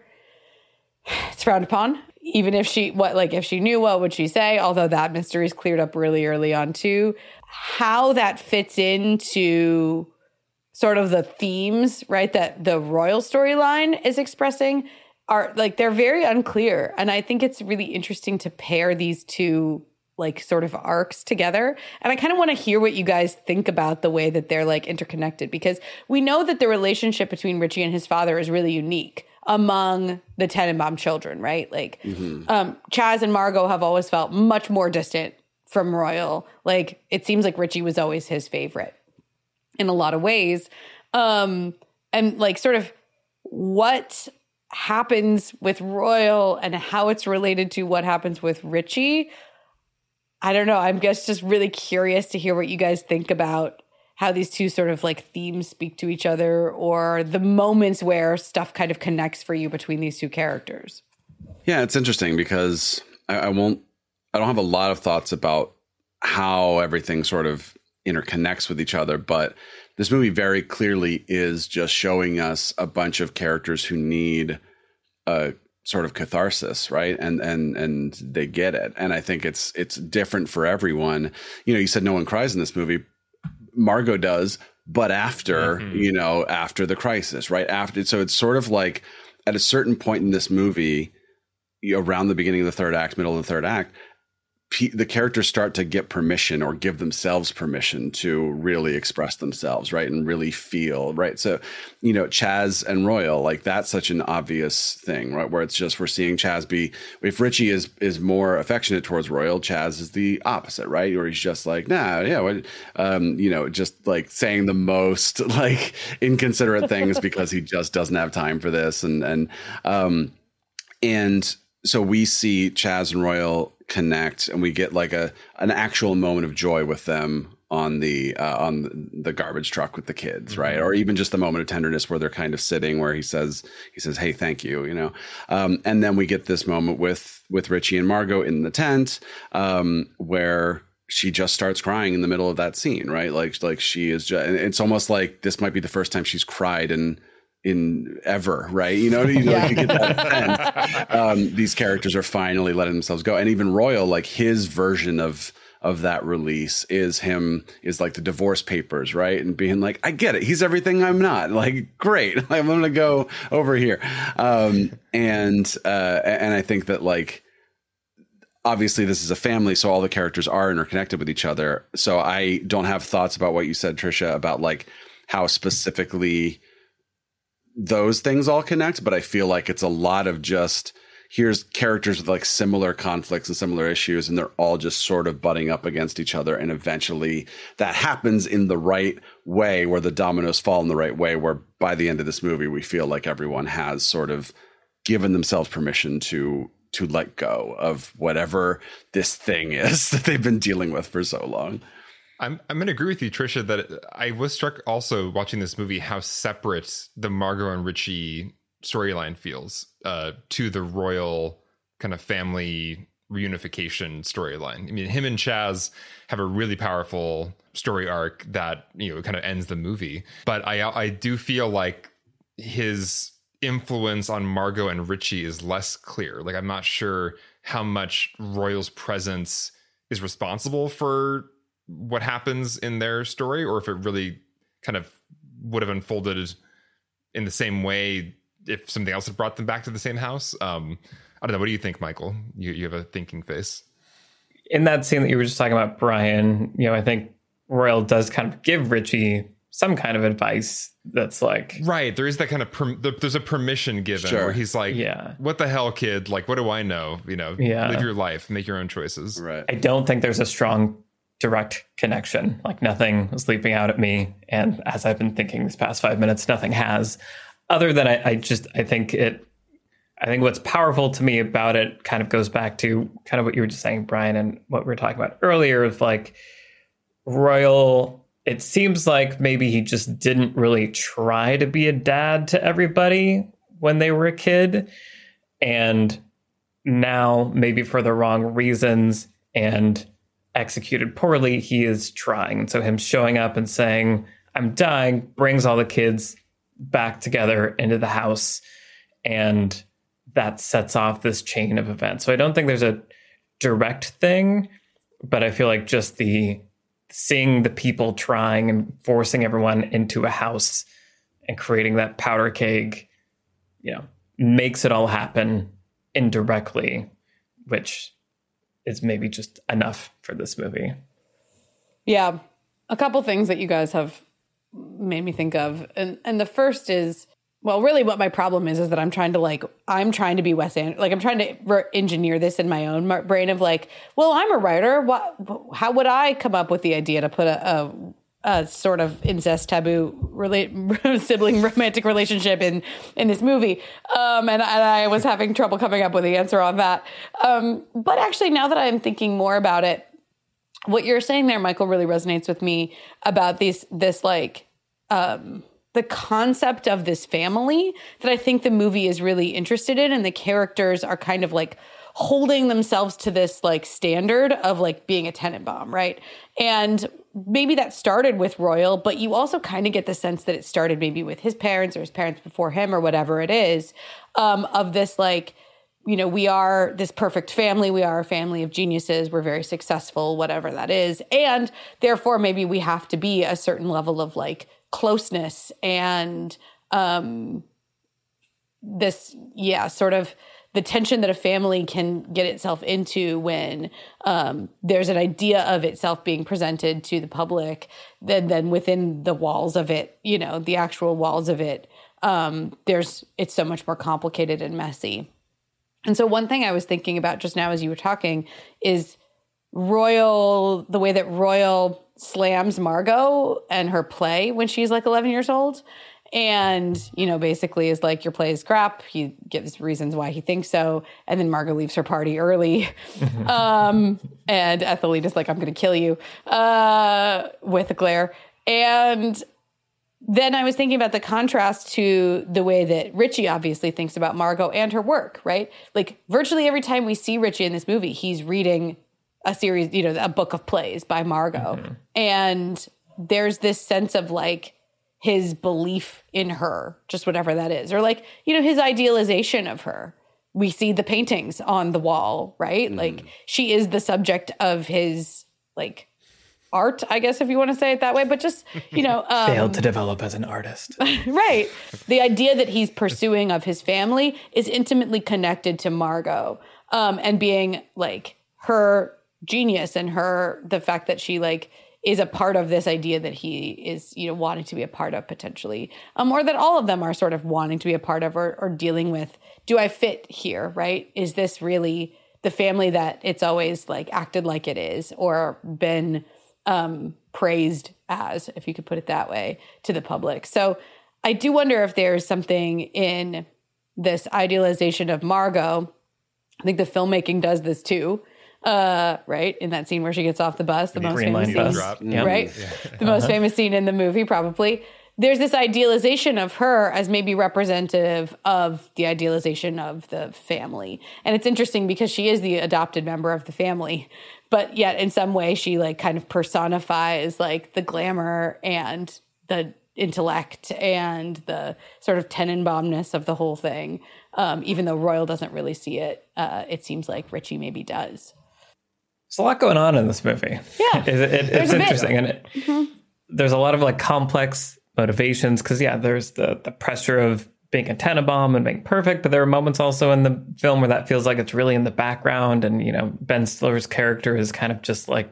It's frowned upon. Even if she knew, what would she say? Although that mystery is cleared up really early on too. How that fits into sort of the themes, right, that the royal storyline is expressing are like, they're very unclear. And I think it's really interesting to pair these two like sort of arcs together. And I kind of want to hear what you guys think about the way that they're like interconnected, because we know that the relationship between Richie and his father is really unique among the Tenenbaum children, right? Like Chaz and Margot have always felt much more distant from Royal. Like it seems like Richie was always his favorite in a lot of ways. And like sort of what happens with Royal and how it's related to what happens with Richie, I don't know. I'm just really curious to hear what you guys think about how these two sort of like themes speak to each other, or the moments where stuff kind of connects for you between these two characters. Yeah, it's interesting because I don't have a lot of thoughts about how everything sort of interconnects with each other, but this movie very clearly is just showing us a bunch of characters who need a sort of catharsis, right? And they get it. And I think it's different for everyone. You know, you said no one cries in this movie. Margot does, but after, you know, after the crisis, right? After, so it's sort of like at a certain point in this movie, around the beginning of the third act, middle of the third act, the characters start to get permission or give themselves permission to really express themselves, right? And really feel, right? So, you know, Chaz and Royal, like that's such an obvious thing, right? Where it's just, we're seeing Chaz be, if Richie is more affectionate towards Royal, Chaz is the opposite, right? Or he's just like, nah, yeah, what, you know, just like saying the most like inconsiderate things because he just doesn't have time for this. And so we see Chaz and Royal connect, and we get like an actual moment of joy with them on the garbage truck with the kids, right? Or even just the moment of tenderness where they're kind of sitting, where he says, "Hey, thank you," you know. And then we get this moment with Richie and Margot in the tent, where she just starts crying in the middle of that scene, right? Like she is just, it's almost like this might be the first time she's cried in ever, right? You know, like you get that sense. These characters are finally letting themselves go. And even Royal, like his version of that release is like the divorce papers, right? And being like, I get it. He's everything I'm not. Like, great. I'm going to go over here. And I think that like, obviously this is a family, so all the characters are interconnected with each other. So I don't have thoughts about what you said, Trisha, about like how specifically those things all connect, but I feel like it's a lot of just, here's characters with like similar conflicts and similar issues, and they're all just sort of butting up against each other. And eventually that happens in the right way, where the dominoes fall in the right way, where by the end of this movie, we feel like everyone has sort of given themselves permission to let go of whatever this thing is that they've been dealing with for so long. I'm going to agree with you, Trisha, that I was struck also watching this movie how separate the Margot and Richie storyline feels to the Royal kind of family reunification storyline. I mean, him and Chaz have a really powerful story arc that, you know, kind of ends the movie. But I do feel like his influence on Margot and Richie is less clear. Like, I'm not sure how much Royal's presence is responsible for what happens in their story, or if it really kind of would have unfolded in the same way if something else had brought them back to the same house. I don't know. What do you think, Michael? You have a thinking face. In that scene that you were just talking about, Brian, you know, I think Royal does kind of give Richie some kind of advice that's like, right, there is that kind of there's a permission given, where he's like, yeah, what the hell, kid? Like, what do I know? You know, live your life, make your own choices. Right. I don't think there's a strong direct connection. Like nothing was leaping out at me. And as I've been thinking these past 5 minutes, nothing has. Other than I think what's powerful to me about it kind of goes back to kind of what you were just saying, Brian, and what we were talking about earlier of like Royal. It seems like maybe he just didn't really try to be a dad to everybody when they were a kid. And now, maybe for the wrong reasons and executed poorly, he is trying. And so him showing up and saying, I'm dying, brings all the kids back together into the house. And that sets off this chain of events. So I don't think there's a direct thing, but I feel like just seeing the people trying and forcing everyone into a house and creating that powder keg, makes it all happen indirectly, which is maybe just enough for this movie. Yeah. A couple things that you guys have made me think of. And the first is, well, really what my problem is that I'm trying to be Wes Anderson. Like I'm trying to engineer this in my own brain of like, well, I'm a writer. How would I come up with the idea to put a sort of incest taboo sibling romantic relationship in this movie? And I was having trouble coming up with the answer on that. But actually, now that I'm thinking more about it, what you're saying there, Michael, really resonates with me about this the concept of this family that I think the movie is really interested in. And the characters are kind of like holding themselves to this like standard of like being a Tenenbaum, right? And maybe that started with Royal, but you also kind of get the sense that it started maybe with his parents or his parents before him or whatever it is, of this like, we are this perfect family. We are a family of geniuses. We're very successful, whatever that is. And therefore, maybe we have to be a certain level of like closeness and sort of the tension that a family can get itself into when there's an idea of itself being presented to the public, then within the walls of it, the actual walls of it, it's so much more complicated and messy. And so one thing I was thinking about just now as you were talking is the way that Royal slams Margot and her play when she's like 11 years old. And, basically is like, your play is crap. He gives reasons why he thinks so. And then Margot leaves her party early. And Ethelene is like, I'm going to kill you with a glare. And then I was thinking about the contrast to the way that Richie obviously thinks about Margot and her work, right? Like virtually every time we see Richie in this movie, he's reading a series, a book of plays by Margot. Mm-hmm. And there's this sense of like his belief in her, just whatever that is, or like, his idealization of her. We see the paintings on the wall, right? Mm. Like she is the subject of his like art, I guess, if you want to say it that way, but just, failed to develop as an artist. Right. The idea that he's pursuing of his family is intimately connected to Margot, and being like her genius and the fact that she like is a part of this idea that he is, wanting to be a part of potentially, or that all of them are sort of wanting to be a part of or dealing with. Do I fit here? Right. Is this really the family that it's always like acted like it is or been praised as, if you could put it that way, to the public? So I do wonder if there's something in this idealization of Margot. I think the filmmaking does this too. Right, in that scene where she gets off the bus, the most famous scene, right? Yeah. The most famous scene in the movie, probably. There's this idealization of her as maybe representative of the idealization of the family. And it's interesting because she is the adopted member of the family, but yet in some way she like kind of personifies like the glamour and the intellect and the sort of Tenenbaumness of the whole thing. Even though Royal doesn't really see it, it seems like Richie maybe does. There's a lot going on in this movie. Yeah. It's interesting. And there's a lot of like complex motivations because, there's the pressure of being a Tenenbaum and being perfect. But there are moments also in the film where that feels like it's really in the background. And, Ben Stiller's character is kind of just like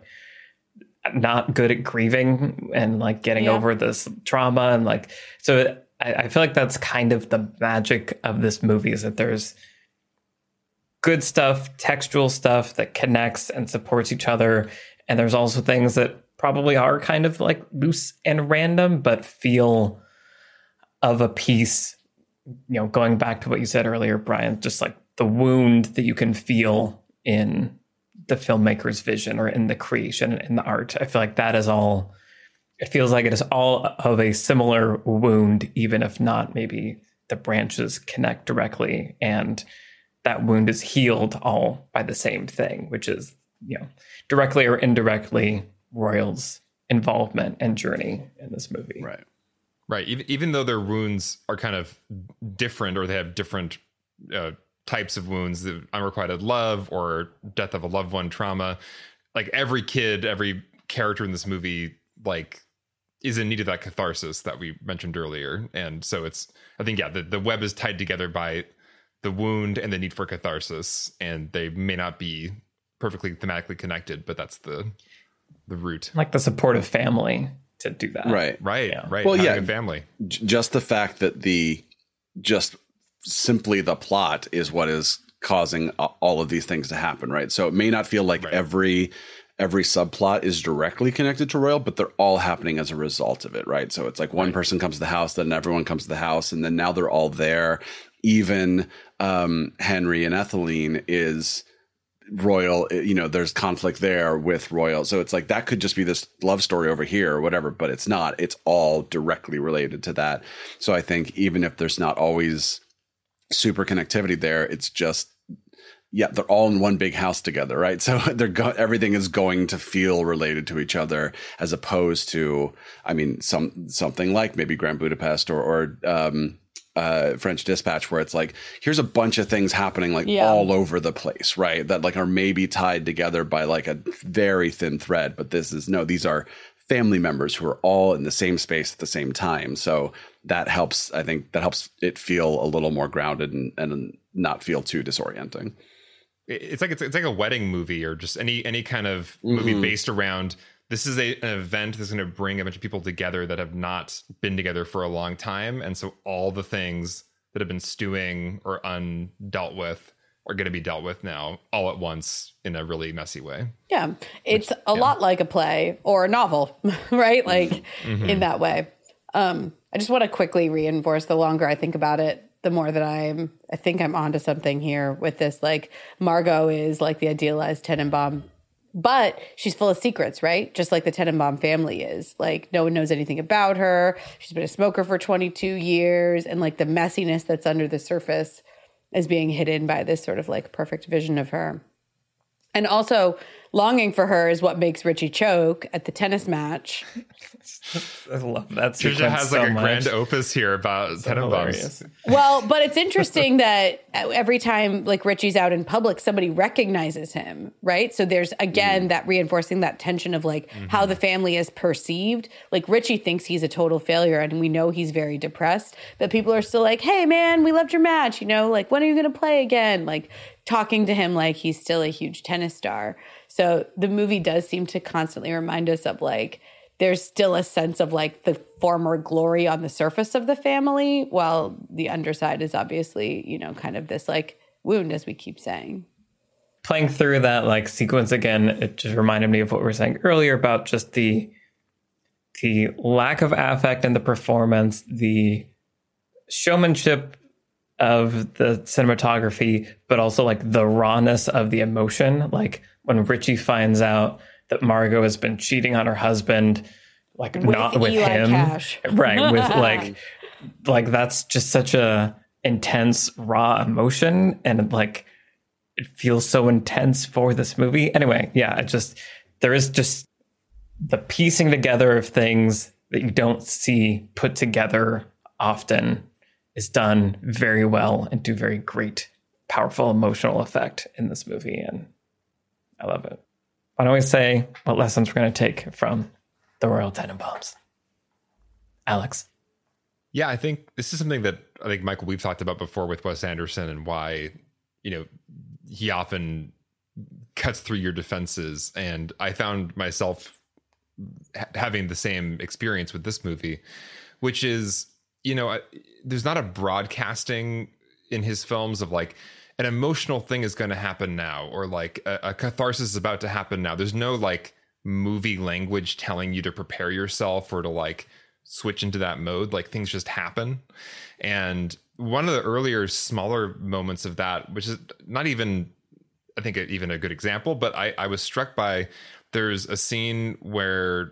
not good at grieving and like getting over this trauma. And like, so I feel like that's kind of the magic of this movie is that there's good stuff, textual stuff that connects and supports each other. And there's also things that probably are kind of like loose and random, but feel of a piece, going back to what you said earlier, Brian, just like the wound that you can feel in the filmmaker's vision or in the creation, in the art. I feel like that is all, it feels like it is all of a similar wound, even if not maybe the branches connect directly. And that wound is healed all by the same thing, which is, directly or indirectly Royal's involvement and journey in this movie. Right. Even though their wounds are kind of different, or they have different types of wounds, the unrequited love or death of a loved one trauma, like every kid, every character in this movie, like is in need of that catharsis that we mentioned earlier. And so I think, the web is tied together by the wound and the need for catharsis, and they may not be perfectly thematically connected, but that's the root. Like the supportive family to do that. Right. Well, having a family. Just the fact that simply the plot is what is causing all of these things to happen, right? So it may not feel like every subplot is directly connected to Royal, but they're all happening as a result of it, right? So it's like one person comes to the house, then everyone comes to the house, and then now they're all there. Even Henry and Etheline is Royal, there's conflict there with Royal. So it's like that could just be this love story over here or whatever, but it's not. It's all directly related to that. So I think even if there's not always super connectivity there, it's just, they're all in one big house together, right? So everything is going to feel related to each other, as opposed to, something like maybe Grand Budapest or French Dispatch, where it's like, here's a bunch of things happening all over the place, right? That like are maybe tied together by like a very thin thread, but these are family members who are all in the same space at the same time. So that helps, I think that helps it feel a little more grounded and not feel too disorienting. It's like a wedding movie, or just any kind of movie based around, this is an event that's going to bring a bunch of people together that have not been together for a long time. And so all the things that have been stewing or undealt with are going to be dealt with now all at once in a really messy way. Yeah. It's a lot like a play or a novel, right? Like in that way. I just want to quickly reinforce, the longer I think about it, the more that I think I'm onto something here with this. Like, Margot is like the idealized Tenenbaum, but she's full of secrets, right? Just like the Tenenbaum family is. Like, no one knows anything about her. She's been a smoker for 22 years. And like the messiness that's under the surface is being hidden by this sort of like perfect vision of her. And also, longing for her is what makes Richie choke at the tennis match. I love that. Trisha has like a grand opus here about Tenenbaums. Well, but it's interesting that every time like Richie's out in public, somebody recognizes him, right? So there's again that reinforcing that tension of like how the family is perceived. Like Richie thinks he's a total failure, and we know he's very depressed, but people are still like, "Hey, man, we loved your match. Like when are you going to play again?" Like talking to him like he's still a huge tennis star. So the movie does seem to constantly remind us of like, there's still a sense of like the former glory on the surface of the family, while the underside is obviously, kind of this like wound, as we keep saying. Playing through that like sequence again, it just reminded me of what we were saying earlier about just the lack of affect in the performance, the showmanship of the cinematography, but also like the rawness of the emotion. Like when Richie finds out that Margot has been cheating on her husband, like not with Eli him, Cash. right? With like that's just such a intense, raw emotion, and like it feels so intense for this movie. Anyway, there is just the piecing together of things that you don't see put together often is done very well and do very great, powerful emotional effect in this movie, and I love it. Why don't we say what lessons we're going to take from the Royal Tenenbaums? Alex? Yeah, I think this is something that I think, Michael, we've talked about before with Wes Anderson, and why, he often cuts through your defenses. And I found myself having the same experience with this movie, which is, there's not a broadcasting in his films of like, an emotional thing is going to happen now, or like a catharsis is about to happen now. There's no like movie language telling you to prepare yourself or to like switch into that mode. Like things just happen. And one of the earlier smaller moments of that, which is not even, I think, even a good example, but I was struck by, there's a scene where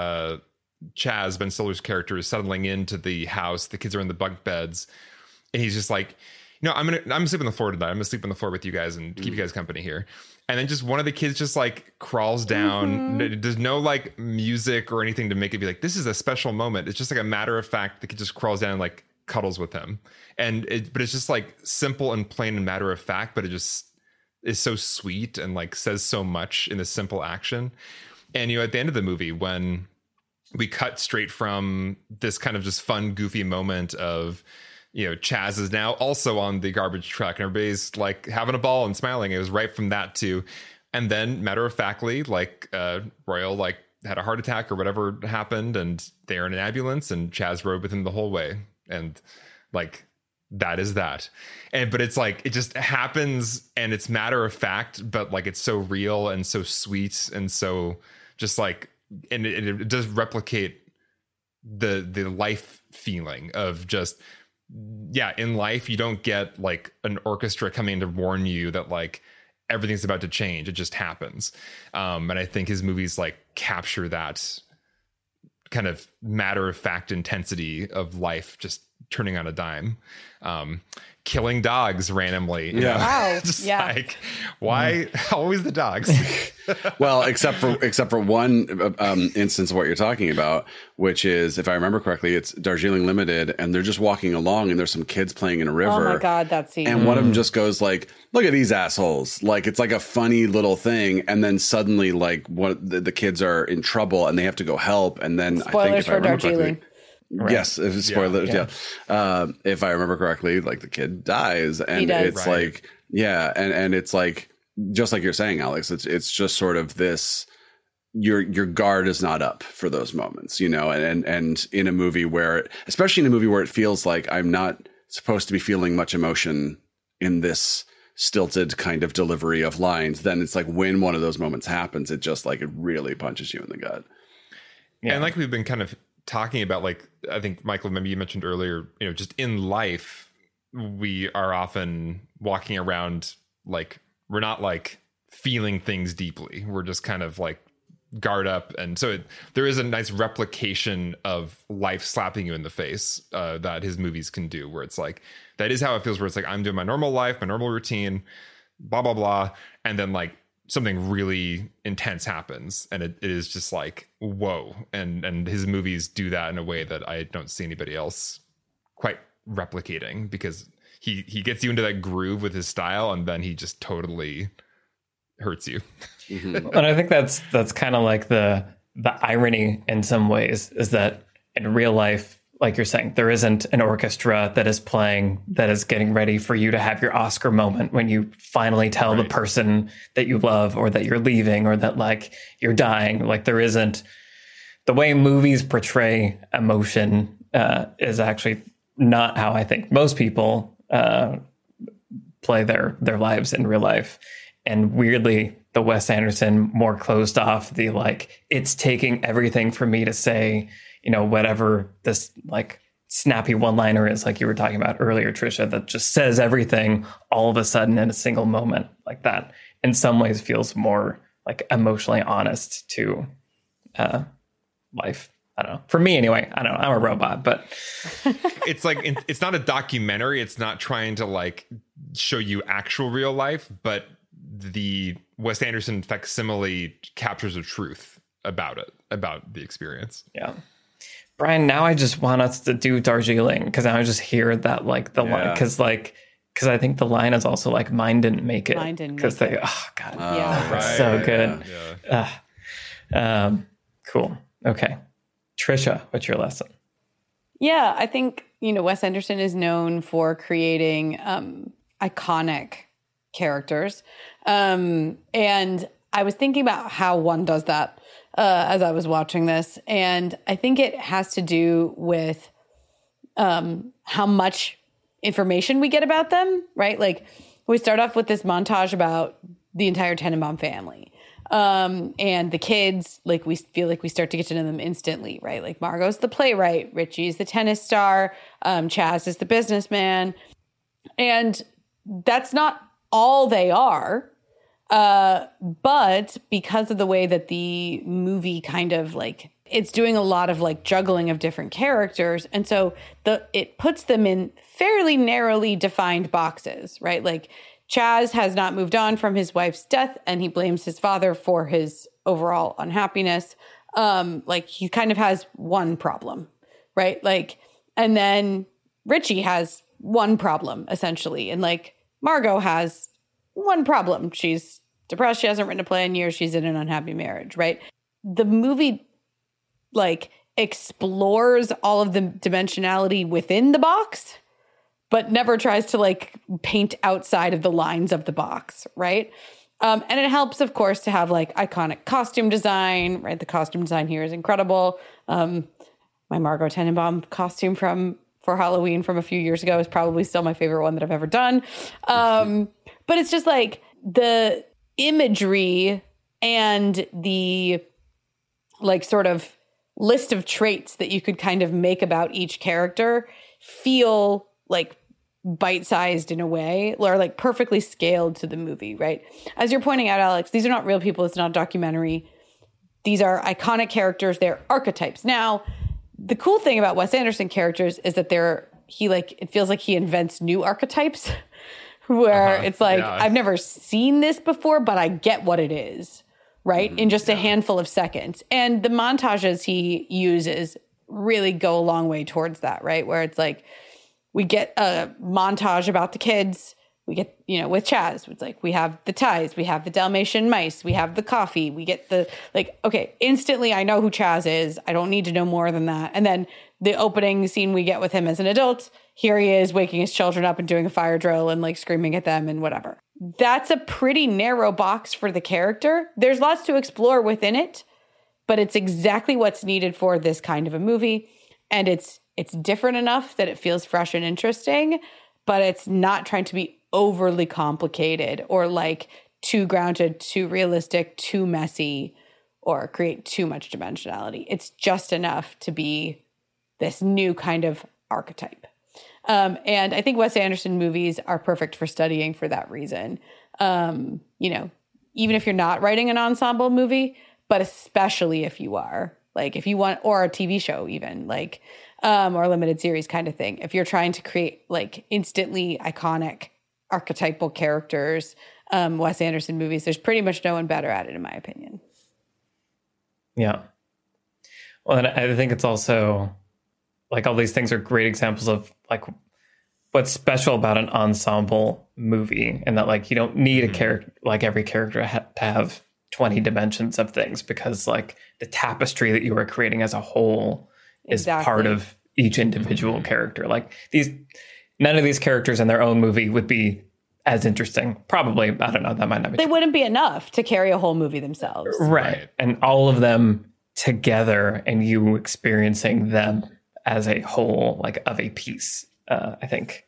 Chaz, Ben Stiller's character, is settling into the house. The kids are in the bunk beds, and he's just like, I'm gonna sleep on the floor tonight. I'm gonna sleep on the floor with you guys and keep you guys company here. And then just one of the kids just like crawls down. There's no like music or anything to make it be like, this is a special moment. It's just like a matter of fact, the kid just crawls down and like cuddles with him. But it's just like simple and plain and matter of fact, but it just is so sweet and like says so much in this simple action. And, at the end of the movie, when we cut straight from this kind of just fun, goofy moment of, Chaz is now also on the garbage truck and everybody's like having a ball and smiling. It was right from that too. And then matter of factly, like Royal like had a heart attack or whatever happened, and they're in an ambulance and Chaz rode with him the whole way. And like, that is that. But it's like, it just happens and it's matter of fact, but like, it's so real and so sweet and so just like, and it does replicate the life feeling of just, in life, you don't get like an orchestra coming to warn you that like everything's about to change. It just happens. And I think his movies like capture that kind of matter of fact intensity of life just turning on a dime. Killing dogs randomly. Wow. Just like, why always the dogs? Well, except for one instance of what you're talking about, which is, if I remember correctly, it's Darjeeling Limited, and they're just walking along, and there's some kids playing in a river. Oh my God, that scene! And one of them just goes like, "Look at these assholes!" Like it's like a funny little thing, and then suddenly, like, the kids are in trouble, and they have to go help, and then spoilers for Darjeeling. Right. Yes, spoilers. Yeah. If I remember correctly, like the kid dies, and it's like, and it's like, just like you're saying, Alex, it's just sort of this, your guard is not up for those moments, and in a movie where, especially in a movie where it feels like I'm not supposed to be feeling much emotion in this stilted kind of delivery of lines, then it's like when one of those moments happens, it just like, it really punches you in the gut. Yeah. And like we've been kind of talking about, like, I think Michael, maybe you mentioned earlier, just in life, we are often walking around like we're not like feeling things deeply. We're just kind of like guard up. And so there is a nice replication of life slapping you in the face that his movies can do, where it's like, that is how it feels, where it's like, I'm doing my normal life, my normal routine, blah, blah, blah. And then like something really intense happens, and it is just like, whoa. And his movies do that in a way that I don't see anybody else quite replicating, because he gets you into that groove with his style, and then he just totally hurts you. And I think that's kind of like the irony in some ways, is that in real life, like you're saying, there isn't an orchestra that is playing, that is getting ready for you to have your Oscar moment when you finally tell the person that you love, or that you're leaving, or that like you're dying. Like there isn't, the way movies portray emotion is actually not how I think most people play their lives in real life. And weirdly, the Wes Anderson, more closed off, the like, it's taking everything for me to say, whatever this like snappy one-liner is, like you were talking about earlier, Trisha, that just says everything all of a sudden in a single moment, like that in some ways feels more like emotionally honest to life. I don't know. For me anyway, I don't know. I'm a robot, but it's like, it's not a documentary. It's not trying to like show you actual real life, but the Wes Anderson facsimile captures the truth about it, about the experience. Yeah. Brian, now I just want us to do Darjeeling, because I just hear that like the line, because I think the line is also like, mine didn't make it. Mine didn't because make they, it. oh God, Yeah. so good. Cool. Okay. Trisha, what's your lesson? Yeah, I think, Wes Anderson is known for creating iconic characters. And I was thinking about how one does that as I was watching this. And I think it has to do with how much information we get about them, right? Like we start off with this montage about the entire Tenenbaum family. And the kids, like, we feel like we start to get to know them instantly, right? Like, Margot's the playwright, Richie's the tennis star, Chaz is the businessman. And that's not all they are. But because of the way that the movie kind of like, it's doing a lot of like juggling of different characters. And so it puts them in fairly narrowly defined boxes, right? Like, Chaz has not moved on from his wife's death, and he blames his father for his overall unhappiness. Like, he kind of has one problem, right? Like, and then Richie has one problem, essentially. And like, Margot has one problem. She's depressed. She hasn't written a play in years. She's in an unhappy marriage, right? The movie, like, explores all of the dimensionality within the box, but never tries to like paint outside of the lines of the box, right? And it helps, of course, to have like iconic costume design, right? The costume design here is incredible. My Margot Tenenbaum costume for Halloween from a few years ago is probably still my favorite one that I've ever done. But it's just like the imagery and the like sort of list of traits that you could kind of make about each character feel like bite-sized in a way, or like perfectly scaled to the movie, right? As you're pointing out, Alex, these are not real people. It's not a documentary. These are iconic characters. They're archetypes. Now, the cool thing about Wes Anderson characters is that it feels like he invents new archetypes where it's like, I've never seen this before, but I get what it is, right? In just a handful of seconds. And the montages he uses really go a long way towards that, right? Where it's like, we get a montage about the kids. We get, with Chaz, it's like, we have the ties, we have the Dalmatian mice, we have the coffee, we get the, like, okay, instantly I know who Chaz is. I don't need to know more than that. And then the opening scene we get with him as an adult, here he is waking his children up and doing a fire drill and like screaming at them and whatever. That's a pretty narrow box for the character. There's lots to explore within it, but it's exactly what's needed for this kind of a movie. And it's different enough that it feels fresh and interesting, but it's not trying to be overly complicated or like too grounded, too realistic, too messy, or create too much dimensionality. It's just enough to be this new kind of archetype. And I think Wes Anderson movies are perfect for studying for that reason. Even if you're not writing an ensemble movie, but especially if you are, like if you want, or a TV show even, like, or a limited series kind of thing. If you're trying to create like instantly iconic archetypal characters, Wes Anderson movies, there's pretty much no one better at it, in my opinion. Yeah. Well, and I think it's also like all these things are great examples of like what's special about an ensemble movie, and that like you don't need a character, like every character to have 20 dimensions of things, because like the tapestry that you are creating as a whole is part of each individual character. Like none of these characters in their own movie would be as interesting. Probably, I don't know, that might not be They true. wouldn't be enough to carry a whole movie themselves. Right. And all of them together and you experiencing them as a whole, like of a piece, I think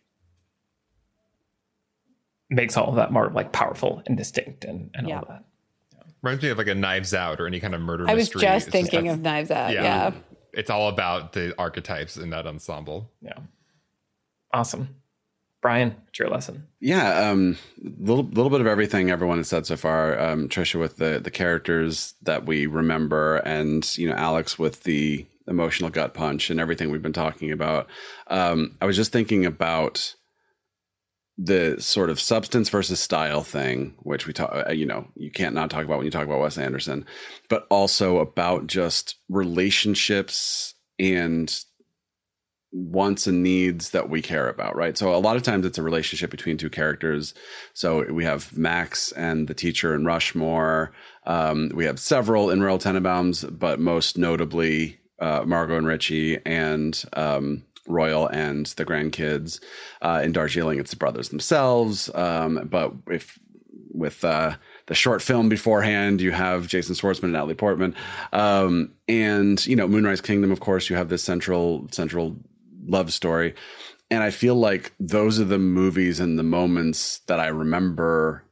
makes all of that more like powerful and distinct and all that. Reminds me of like a Knives Out or any kind of murder mystery. mystery. I was just thinking of Knives Out. Yeah. It's all about the archetypes in that ensemble. Yeah. Awesome. Brian, what's your lesson? Yeah, little bit of everything everyone has said so far. Trisha with the characters that we remember, and Alex with the emotional gut punch and everything we've been talking about. I was just thinking about the sort of substance versus style thing, which we talk, you can't not talk about when you talk about Wes Anderson, but also about just relationships and wants and needs that we care about, right? So a lot of times it's a relationship between two characters. So we have Max and the teacher in Rushmore. We have several in Royal Tenenbaums, but most notably Margot and Richie, and Royal and the grandkids. In Darjeeling, it's the brothers themselves. But if with the short film beforehand, you have Jason Schwartzman and Natalie Portman. And Moonrise Kingdom, of course, you have this central love story. And I feel like those are the movies and the moments that I remember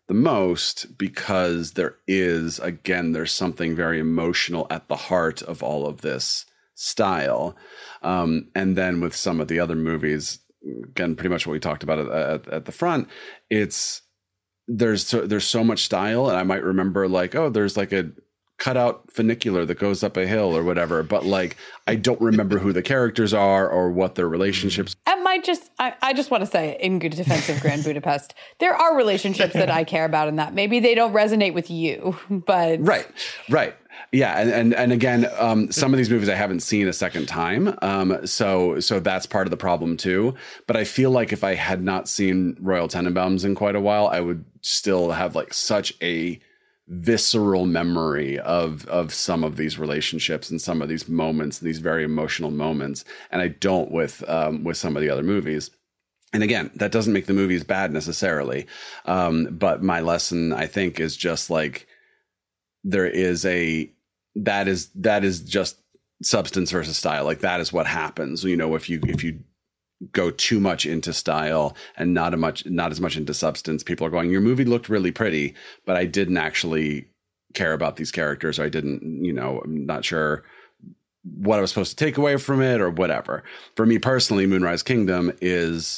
the most, because there's something very emotional at the heart of all of this style. And then with some of the other movies, again, pretty much what we talked about at the front, there's so much style, and I might remember like, oh, there's like a cutout funicular that goes up a hill or whatever, but like I don't remember who the characters are or what their relationships. I just want to say, in good defense of Grand Budapest, there are relationships that I care about in that. Maybe they don't resonate with you, but right. Yeah, and again, some of these movies I haven't seen a second time, so that's part of the problem too. But I feel like if I had not seen Royal Tenenbaums in quite a while, I would still have like such a visceral memory of some of these relationships and some of these moments, these very emotional moments, and I don't with some of the other movies. And again, that doesn't make the movies bad necessarily, but my lesson, I think, is just like that is just substance versus style. Like that is what happens, you know, if you go too much into style and not as much into substance. People are going, your movie looked really pretty, but I didn't actually care about these characters. Or I didn't, you know, I'm not sure what I was supposed to take away from it or whatever. For me personally, Moonrise Kingdom is,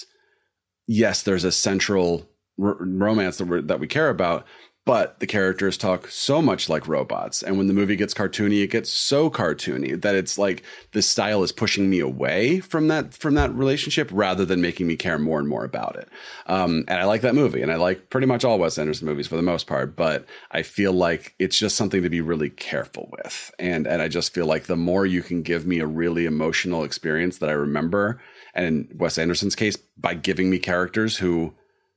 yes, there's a central romance that we care about, but the characters talk so much like robots. And when the movie gets cartoony, it gets so cartoony that it's like the style is pushing me away from that relationship rather than making me care more and more about it. And I like that movie, and I like pretty much all Wes Anderson movies for the most part, but I feel like it's just something to be really careful with. And I just feel like the more you can give me a really emotional experience that I remember, and in Wes Anderson's case, by giving me characters who,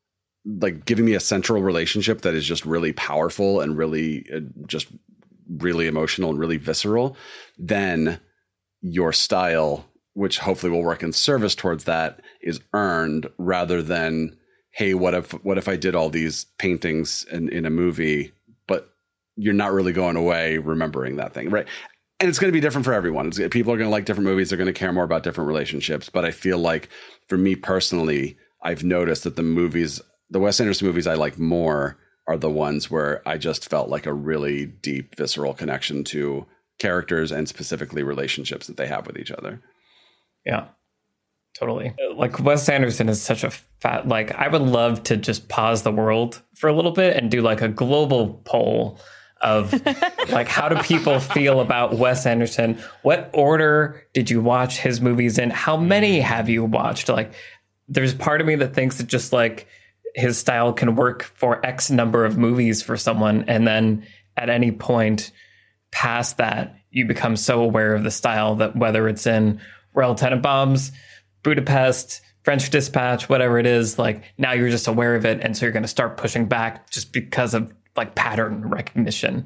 like, giving me a central relationship that is just really powerful and really just really emotional and really visceral, then your style, which hopefully will work in service towards that, is earned, rather than, hey, what if I did all these paintings in a movie, but you're not really going away remembering that thing, right? And it's going to be different for everyone. People are going to like different movies. They're going to care more about different relationships. But I feel like for me personally, I've noticed that the Wes Anderson movies I like more are the ones where I just felt like a really deep, visceral connection to characters and specifically relationships that they have with each other. Yeah, totally. Like, Wes Anderson is such a like, I would love to just pause the world for a little bit and do like a global poll of like, how do people feel about Wes Anderson? What order did you watch his movies in? How many have you watched? Like, there's part of me that thinks that just like his style can work for X number of movies for someone, and then at any point past that, you become so aware of the style that whether it's in Royal Tenenbaums, Budapest, French Dispatch, whatever it is, like, now you're just aware of it, and so you're going to start pushing back just because of like pattern recognition.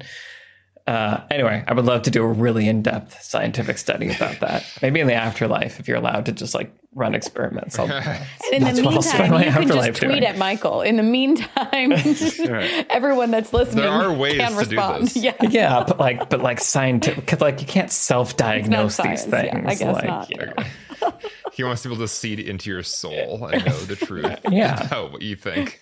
Anyway, I would love to do a really in-depth scientific study about that. Maybe in the afterlife, if you're allowed to just like run experiments. And in the meantime, you can just tweet at Michael. In the meantime, everyone that's listening there are ways can to respond. do this. Yeah, but like scientific, because like you can't self-diagnose these things. Yeah, I guess like, not. You know. He wants people to see into your soul and know the truth. Yeah, about what you think.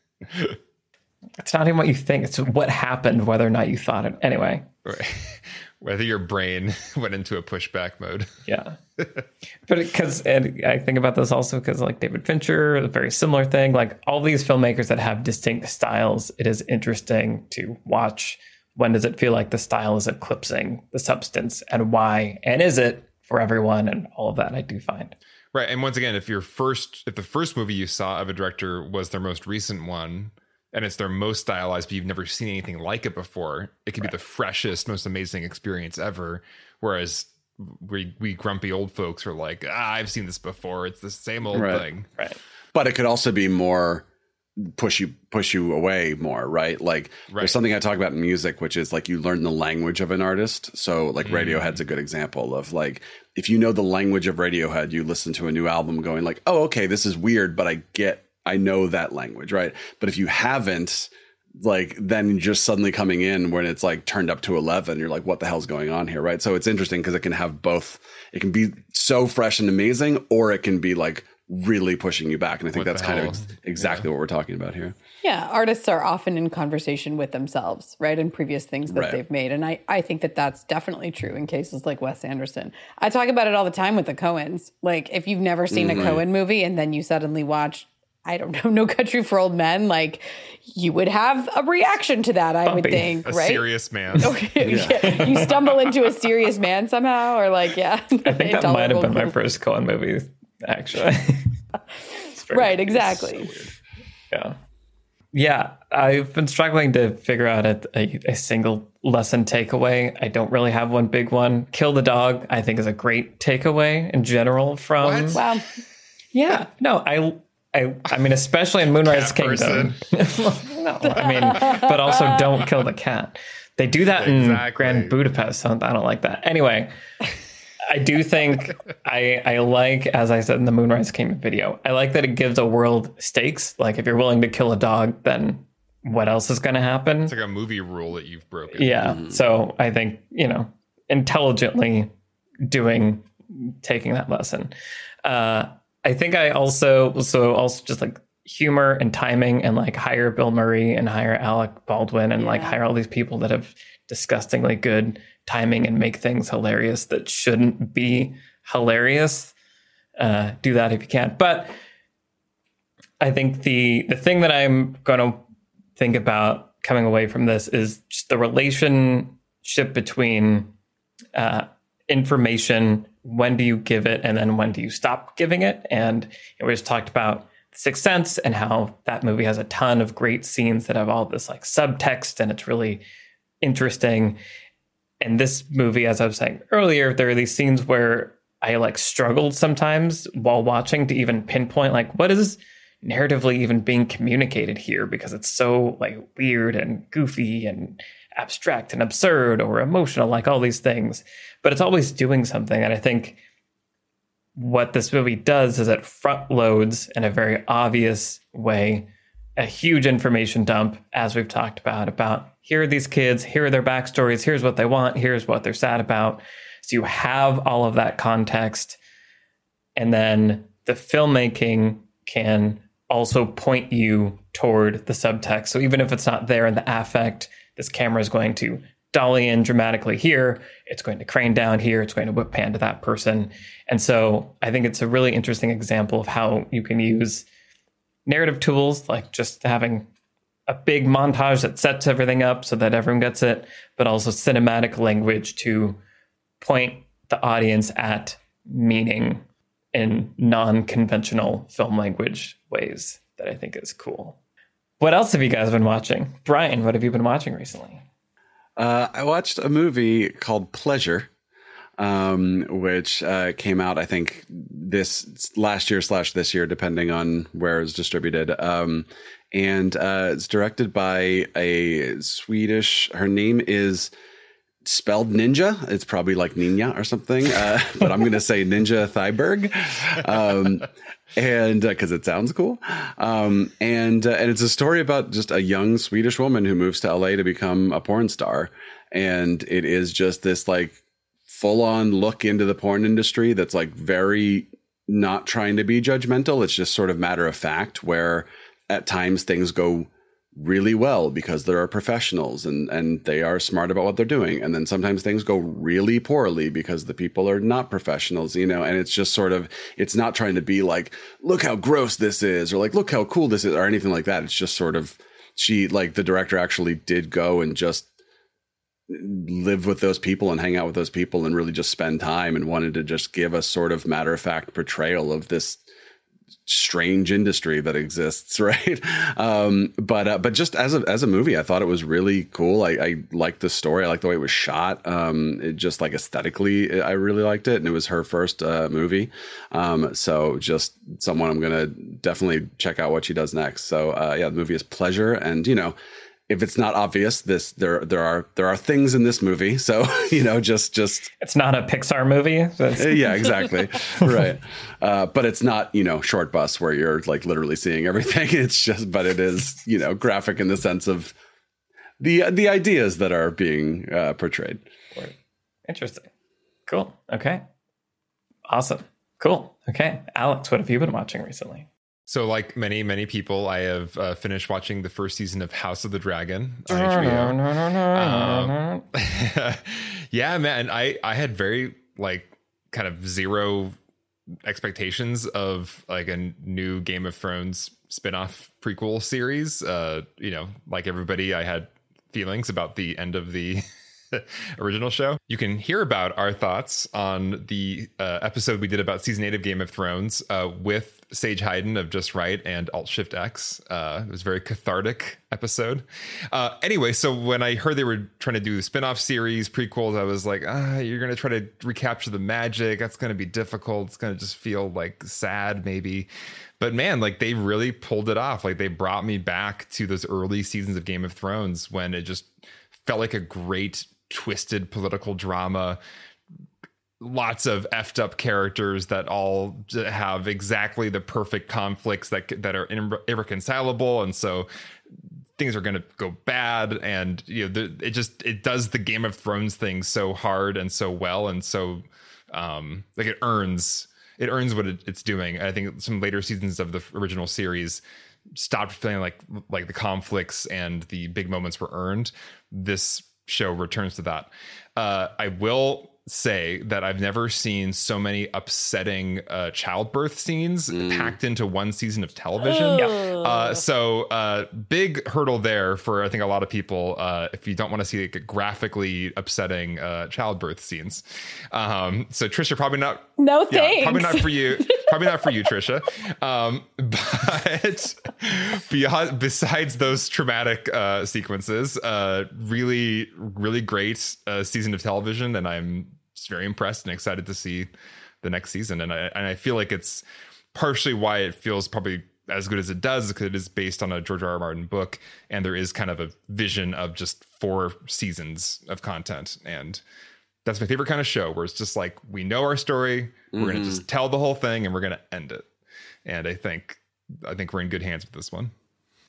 It's not even what you think. It's what happened, whether or not you thought it. Anyway. Right. Whether your brain went into a pushback mode. Yeah. But and I think about this also because like David Fincher, a very similar thing. Like all these filmmakers that have distinct styles, it is interesting to watch. When does it feel like the style is eclipsing the substance, and why? And is it for everyone? And all of that I do find. Right. And once again, if the first movie you saw of a director was their most recent one, and it's their most stylized, but you've never seen anything like it before, it could be the freshest, most amazing experience ever. Whereas we grumpy old folks are like, I've seen this before. It's the same old thing. Right. But it could also be more push you away more, right? Like there's something I talk about in music, which is like you learn the language of an artist. So like Radiohead's a good example of like, if you know the language of Radiohead, you listen to a new album going like, oh, okay, this is weird, but I know that language, right? But if you haven't, like, then you're just suddenly coming in when it's like turned up to 11, you're like, what the hell's going on here, right? So it's interesting because it can have both. It can be so fresh and amazing, or it can be like really pushing you back. And I think that's kind of exactly what we're talking about here. Yeah, artists are often in conversation with themselves, right, in previous things that they've made. And I think that that's definitely true in cases like Wes Anderson. I talk about it all the time with the Coens. Like, if you've never seen a Coen movie and then you suddenly watch, I don't know, No Country for Old Men, like, you would have a reaction to that, I would think, right? A serious man. Okay, you stumble into a serious man somehow, or like, I think that might have been my first Coen movie, actually. Right, exactly. So yeah, I've been struggling to figure out a single lesson takeaway. I don't really have one big one. Kill the dog, I think, is a great takeaway in general from... What? Wow. Yeah, no, I mean, especially in Moonrise Kingdom. No, I mean, but also don't kill the cat. They do that in Grand Budapest, so I don't like that. Anyway, I do think I like, as I said in the Moonrise Kingdom video, I like that it gives a world stakes. Like, if you're willing to kill a dog, then what else is going to happen? It's like a movie rule that you've broken. Yeah. So I think, intelligently taking that lesson. I think I also just like humor and timing, and like hire Bill Murray and hire Alec Baldwin and like hire all these people that have disgustingly good timing and make things hilarious that shouldn't be hilarious. Do that if you can. But I think the thing that I'm going to think about coming away from this is just the relationship between information. When do you give it, and then when do you stop giving it? And we just talked about Sixth Sense and how that movie has a ton of great scenes that have all this like subtext, and it's really interesting. And this movie, as I was saying earlier, there are these scenes where I like struggled sometimes while watching to even pinpoint like what is narratively even being communicated here, because it's so like weird and goofy and abstract and absurd or emotional, like all these things, but it's always doing something. And I think what this movie does is it front loads in a very obvious way a huge information dump, as we've talked about here are these kids, here are their backstories, here's what they want, here's what they're sad about. So you have all of that context, and then the filmmaking can also point you toward the subtext. So even if it's not there in the affect, this camera is going to dolly in dramatically here, it's going to crane down here, it's going to whip pan to that person. And so I think it's a really interesting example of how you can use narrative tools, like just having a big montage that sets everything up so that everyone gets it, but also cinematic language to point the audience at meaning in non-conventional film language ways that I think is cool. What else have you guys been watching? Brian, what have you been watching recently? I watched a movie called Pleasure, which came out, I think, this last year / this year, depending on where it's distributed. And it's directed by a Swedish, her name is spelled Ninja. It's probably like Ninja or something, but I'm going to say Ninja Thyberg. And because it sounds cool. And it's a story about just a young Swedish woman who moves to LA to become a porn star. And it is just this like full on look into the porn industry that's like very not trying to be judgmental. It's just sort of matter of fact, where at times things go really well because there are professionals and they are smart about what they're doing. And then sometimes things go really poorly because the people are not professionals, and it's just sort of, it's not trying to be like, look how gross this is, or like, look how cool this is, or anything like that. It's just sort of, the director actually did go and just live with those people and hang out with those people and really just spend time, and wanted to just give a sort of matter of fact portrayal of this strange industry that exists, right? But just as a movie, I thought it was really cool. I liked the story. I liked the way it was shot. It just like aesthetically, I really liked it, and it was her first movie. So just someone I'm gonna definitely check out what she does next. So the movie is Pleasure, and if it's not obvious, there are things in this movie. So, just it's not a Pixar movie. Yeah, exactly. Right. But it's not, Short Bus where you're like literally seeing everything. It's just, but it is, graphic in the sense of the ideas that are being portrayed. Interesting. Cool. Okay. Awesome. Cool. Okay. Alex, what have you been watching recently? So like many people, I have finished watching the first season of House of the Dragon on HBO. Yeah, man. I had very like kind of zero expectations of like a new Game of Thrones spin-off prequel series. Like everybody, I had feelings about the end of the original show. You can hear about our thoughts on the episode we did about season 8 of Game of Thrones with Sage Hayden of Just Right and Alt-Shift-X. It was a very cathartic episode. Anyway, so when I heard they were trying to do spin-off series, prequels, I was like, you're going to try to recapture the magic. That's going to be difficult. It's going to just feel like sad maybe. But man, like they really pulled it off. Like they brought me back to those early seasons of Game of Thrones when it just felt like a great twisted political drama, lots of effed up characters that all have exactly the perfect conflicts that are irreconcilable, and so things are going to go bad. And it does the Game of Thrones thing so hard and so well, and so like it earns what it's doing. I think some later seasons of the original series stopped feeling like the conflicts and the big moments were earned. This show returns to that. I will say that I've never seen so many upsetting childbirth scenes packed into one season of television. So big hurdle there for I think a lot of people if you don't want to see like, graphically upsetting childbirth scenes. So Trisha, probably not. No thanks. Probably not for you. Probably not for you, Trisha. But besides those traumatic sequences, really, really great season of television, and I'm just very impressed and excited to see the next season. And I feel like it's partially why it feels probably as good as it does, because it is based on a George R.R. Martin book, and there is kind of a vision of just 4 seasons of content. And that's my favorite kind of show, where it's just like, we know our story, we're going to just tell the whole thing, and we're going to end it. And I think we're in good hands with this one.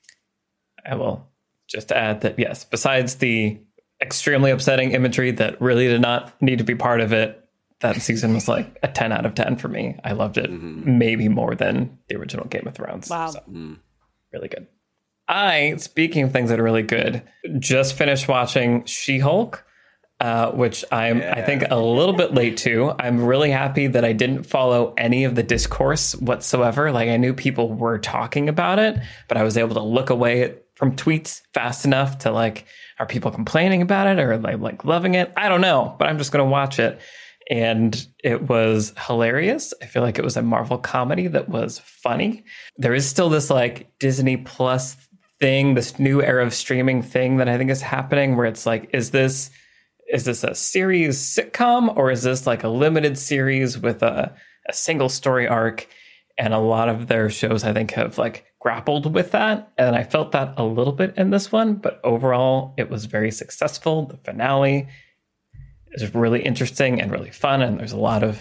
I will just add that, yes, besides the extremely upsetting imagery that really did not need to be part of it, that season was like a 10 out of 10 for me. I loved it maybe more than the original Game of Thrones. Wow. So, really good. Speaking of things that are really good, just finished watching She-Hulk, which I think a little bit late to. I'm really happy that I didn't follow any of the discourse whatsoever. Like I knew people were talking about it, but I was able to look away from tweets fast enough to like, are people complaining about it or like loving it? I don't know, but I'm just going to watch it. And it was hilarious. I feel like it was a Marvel comedy that was funny. There is still this like Disney Plus thing, this new era of streaming thing that I think is happening, where it's like, is this a series sitcom, or is this like a limited series with a single story arc? And a lot of their shows, I think, have like grappled with that. And I felt that a little bit in this one, but overall it was very successful. The finale is really interesting and really fun. And there's a lot of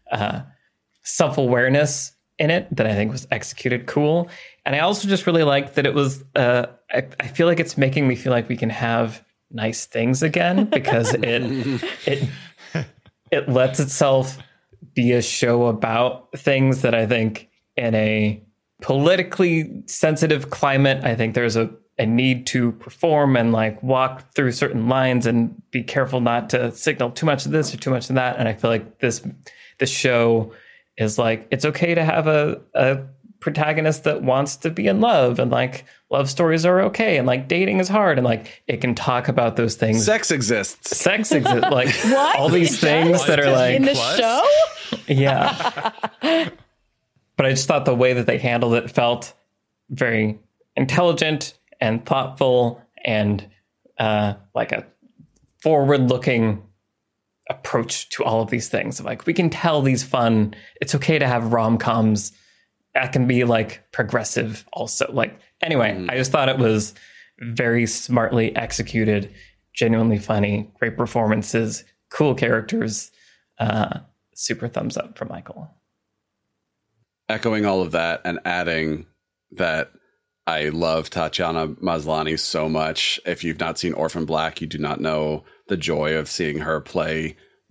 self-awareness in it that I think was executed cool. And I also just really liked that it was, I feel like it's making me feel like we can have nice things again, because it lets itself be a show about things that I think in a politically sensitive climate, I think there's a need to perform and like walk through certain lines and be careful not to signal too much of this or too much of that. And I feel like this show is like, it's okay to have a protagonist that wants to be in love, and like love stories are okay, and like dating is hard, and like it can talk about those things. Sex exists. Like what? All these things that are like in the show. Yeah. But I just thought the way that they handled it felt very intelligent and thoughtful, and like a forward-looking approach to all of these things. Like, we can tell these fun, it's okay to have rom-coms that can be like progressive also. Like, anyway, I just thought it was very smartly executed, genuinely funny, great performances, cool characters. Super thumbs up for Michael. Echoing all of that and adding that I love Tatiana Maslany so much. If you've not seen Orphan Black, you do not know the joy of seeing her play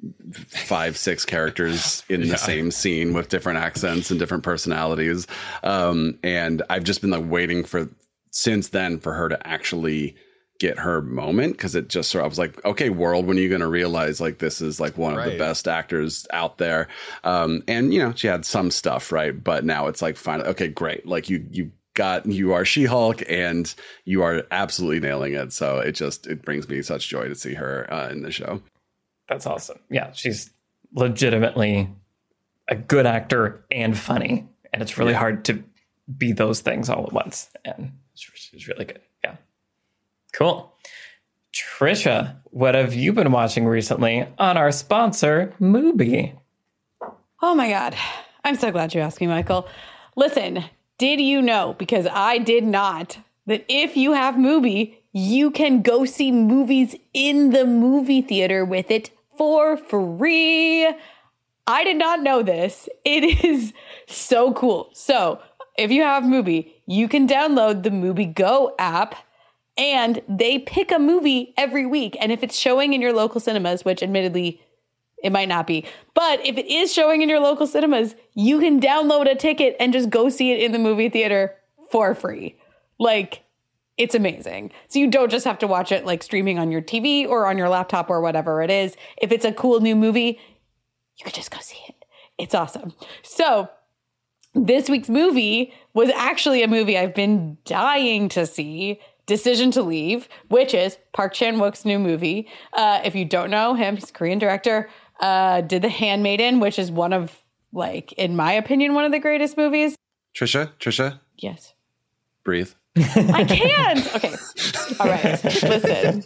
5-6 characters in the same scene with different accents and different personalities. And I've just been like waiting since then for her to actually get her moment, because it just I was like, okay, world, when are you going to realize like this is like one of the best actors out there? And you know, she had some stuff, right? But now it's like, finally, okay, great. Like you are She-Hulk and you are absolutely nailing it. So it brings me such joy to see her in the show. That's awesome. Yeah, she's legitimately a good actor and funny, and it's really hard to be those things all at once. And she's really good. Yeah. Cool. Trisha, what have you been watching recently on our sponsor, Mubi? Oh my God. I'm so glad you asked me, Michael. Listen, did you know, because I did not, that if you have Mubi, you can go see movies in the movie theater with it for free? I did not know this. It is so cool. So if you have Mubi, you can download the Mubi Go app, and they pick a movie every week. And if it's showing in your local cinemas, which admittedly it might not be, but if it is showing in your local cinemas, you can download a ticket and just go see it in the movie theater for free. Like, it's amazing. So you don't just have to watch it like streaming on your TV or on your laptop or whatever it is. If it's a cool new movie, you could just go see it. It's awesome. So this week's movie was actually a movie I've been dying to see, Decision to Leave, which is Park Chan-wook's new movie. If you don't know him, he's a Korean director. Did The Handmaiden, which is one of, like, in my opinion, one of the greatest movies. Trisha? Yes. Breathe. I can't. Okay. All right. Listen.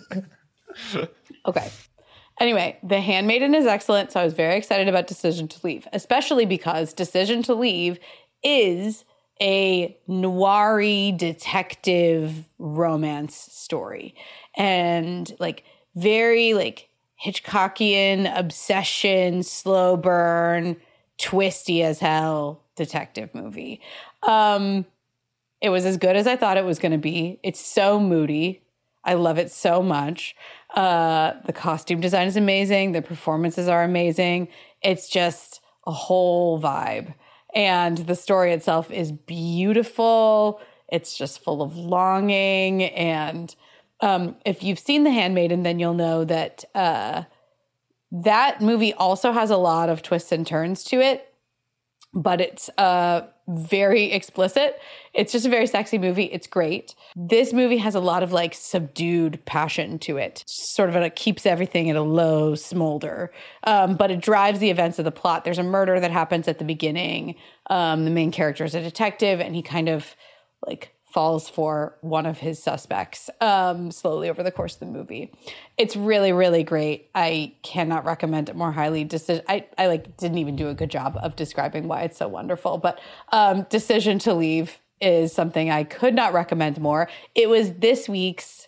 Okay. Anyway, The Handmaiden is excellent, so I was very excited about Decision to Leave, especially because Decision to Leave is a noir-y detective romance story, and like very like Hitchcockian obsession, slow burn, twisty as hell detective movie. It was as good as I thought it was going to be. It's so moody. I love it so much. The costume design is amazing. The performances are amazing. It's just a whole vibe. And the story itself is beautiful. It's just full of longing. And if you've seen The Handmaiden, then you'll know that that movie also has a lot of twists and turns to it, but it's very explicit. It's just a very sexy movie. It's great. This movie has a lot of like subdued passion to it. Sort of it keeps everything at a low smolder, but it drives the events of the plot. There's a murder that happens at the beginning. The main character is a detective, and he kind of like falls for one of his suspects slowly over the course of the movie. It's really, really great. I cannot recommend it more highly. I like didn't even do a good job of describing why it's so wonderful, but Decision to Leave is something I could not recommend more. It was this week's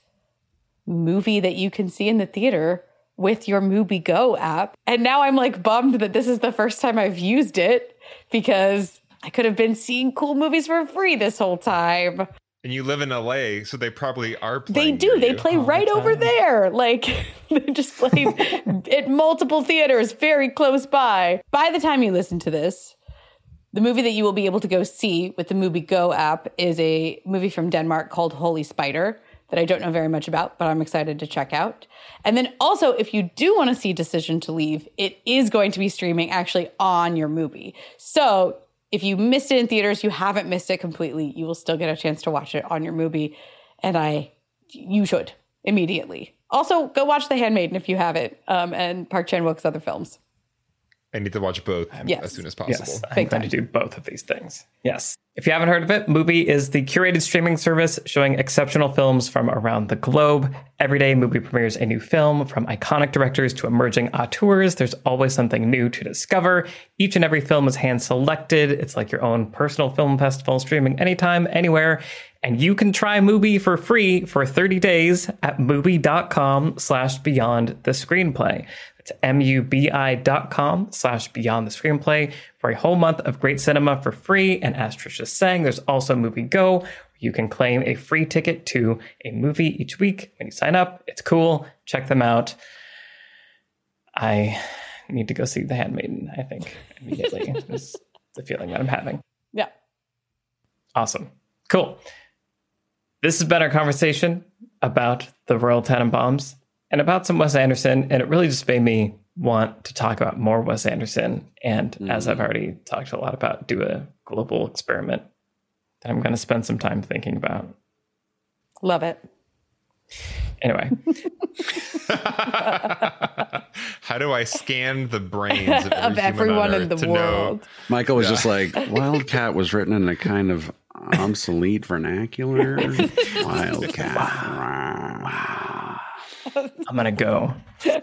movie that you can see in the theater with your Mubi Go app. And now I'm like bummed that this is the first time I've used it, because I could have been seeing cool movies for free this whole time. And you live in LA, so they probably are playing. They do. They play right over there. Like, they just play at multiple theaters very close by. By the time you listen to this, the movie that you will be able to go see with the Mubi Go app is a movie from Denmark called Holy Spider that I don't know very much about, but I'm excited to check out. And then also, if you do want to see Decision to Leave, it is going to be streaming actually on your Mubi. So if you missed it in theaters, you haven't missed it completely. You will still get a chance to watch it on your Mubi. And you should immediately. Also, go watch The Handmaiden if you haven't, and Park Chan-wook's other films. I need to watch both as soon as possible. Yes, I'm going to do both of these things. Yes. If you haven't heard of it, Mubi is the curated streaming service showing exceptional films from around the globe. Every day, Mubi premieres a new film, from iconic directors to emerging auteurs. There's always something new to discover. Each and every film is hand-selected. It's like your own personal film festival, streaming anytime, anywhere. And you can try Mubi for free for 30 days at Mubi.com/Beyond the Screenplay. It's MUBI.com/Beyond the Screenplay for a whole month of great cinema for free. And as Trisha is saying, there's also Mubi Go, where you can claim a free ticket to a movie each week when you sign up. It's cool. Check them out. I need to go see The Handmaiden, I think, immediately. Is the feeling that I'm having. Yeah. Awesome. Cool. This has been our conversation about the Royal Tenenbaums and about some Wes Anderson, and it really just made me want to talk about more Wes Anderson, and as I've already talked a lot about, do a global experiment that I'm going to spend some time thinking about. Love it. Anyway. How do I scan the brains of everyone in the world? Michael was just like, Wildcat was written in a kind of obsolete vernacular. Wildcat. Wow. I'm going to go.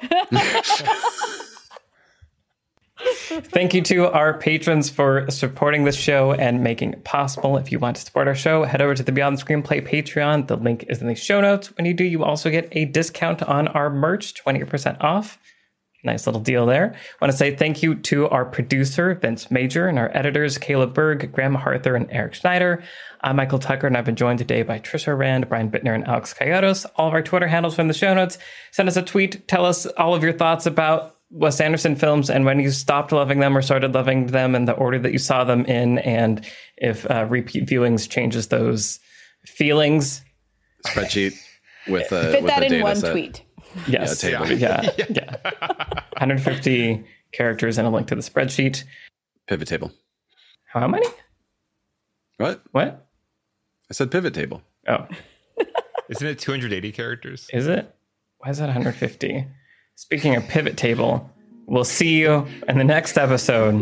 Thank you to our patrons for supporting this show and making it possible. If you want to support our show, head over to the Beyond the Screenplay Patreon. The link is in the show notes. When you do, you also get a discount on our merch, 20% off. Nice little deal there. I want to say thank you to our producer, Vince Major, and our editors, Caleb Berg, Graham Harther, and Eric Schneider. I'm Michael Tucker, and I've been joined today by Trisha Rand, Brian Bittner, and Alex Coyotes. All of our Twitter handles are in the show notes. Send us a tweet. Tell us all of your thoughts about Wes Anderson films and when you stopped loving them or started loving them and the order that you saw them in, and if repeat viewings changes those feelings. Spreadsheet with a fit with that a in data one set. tweet. Yes. Yeah, Yeah. 150 characters and a link to the spreadsheet. Pivot table. How many? What? What? I said pivot table. Oh, Isn't it 280 characters? is it? Why is that 150? Speaking of pivot table, we'll see you in the next episode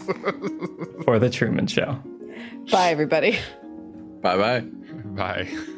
for The Truman Show. Bye, everybody. Bye-bye. Bye.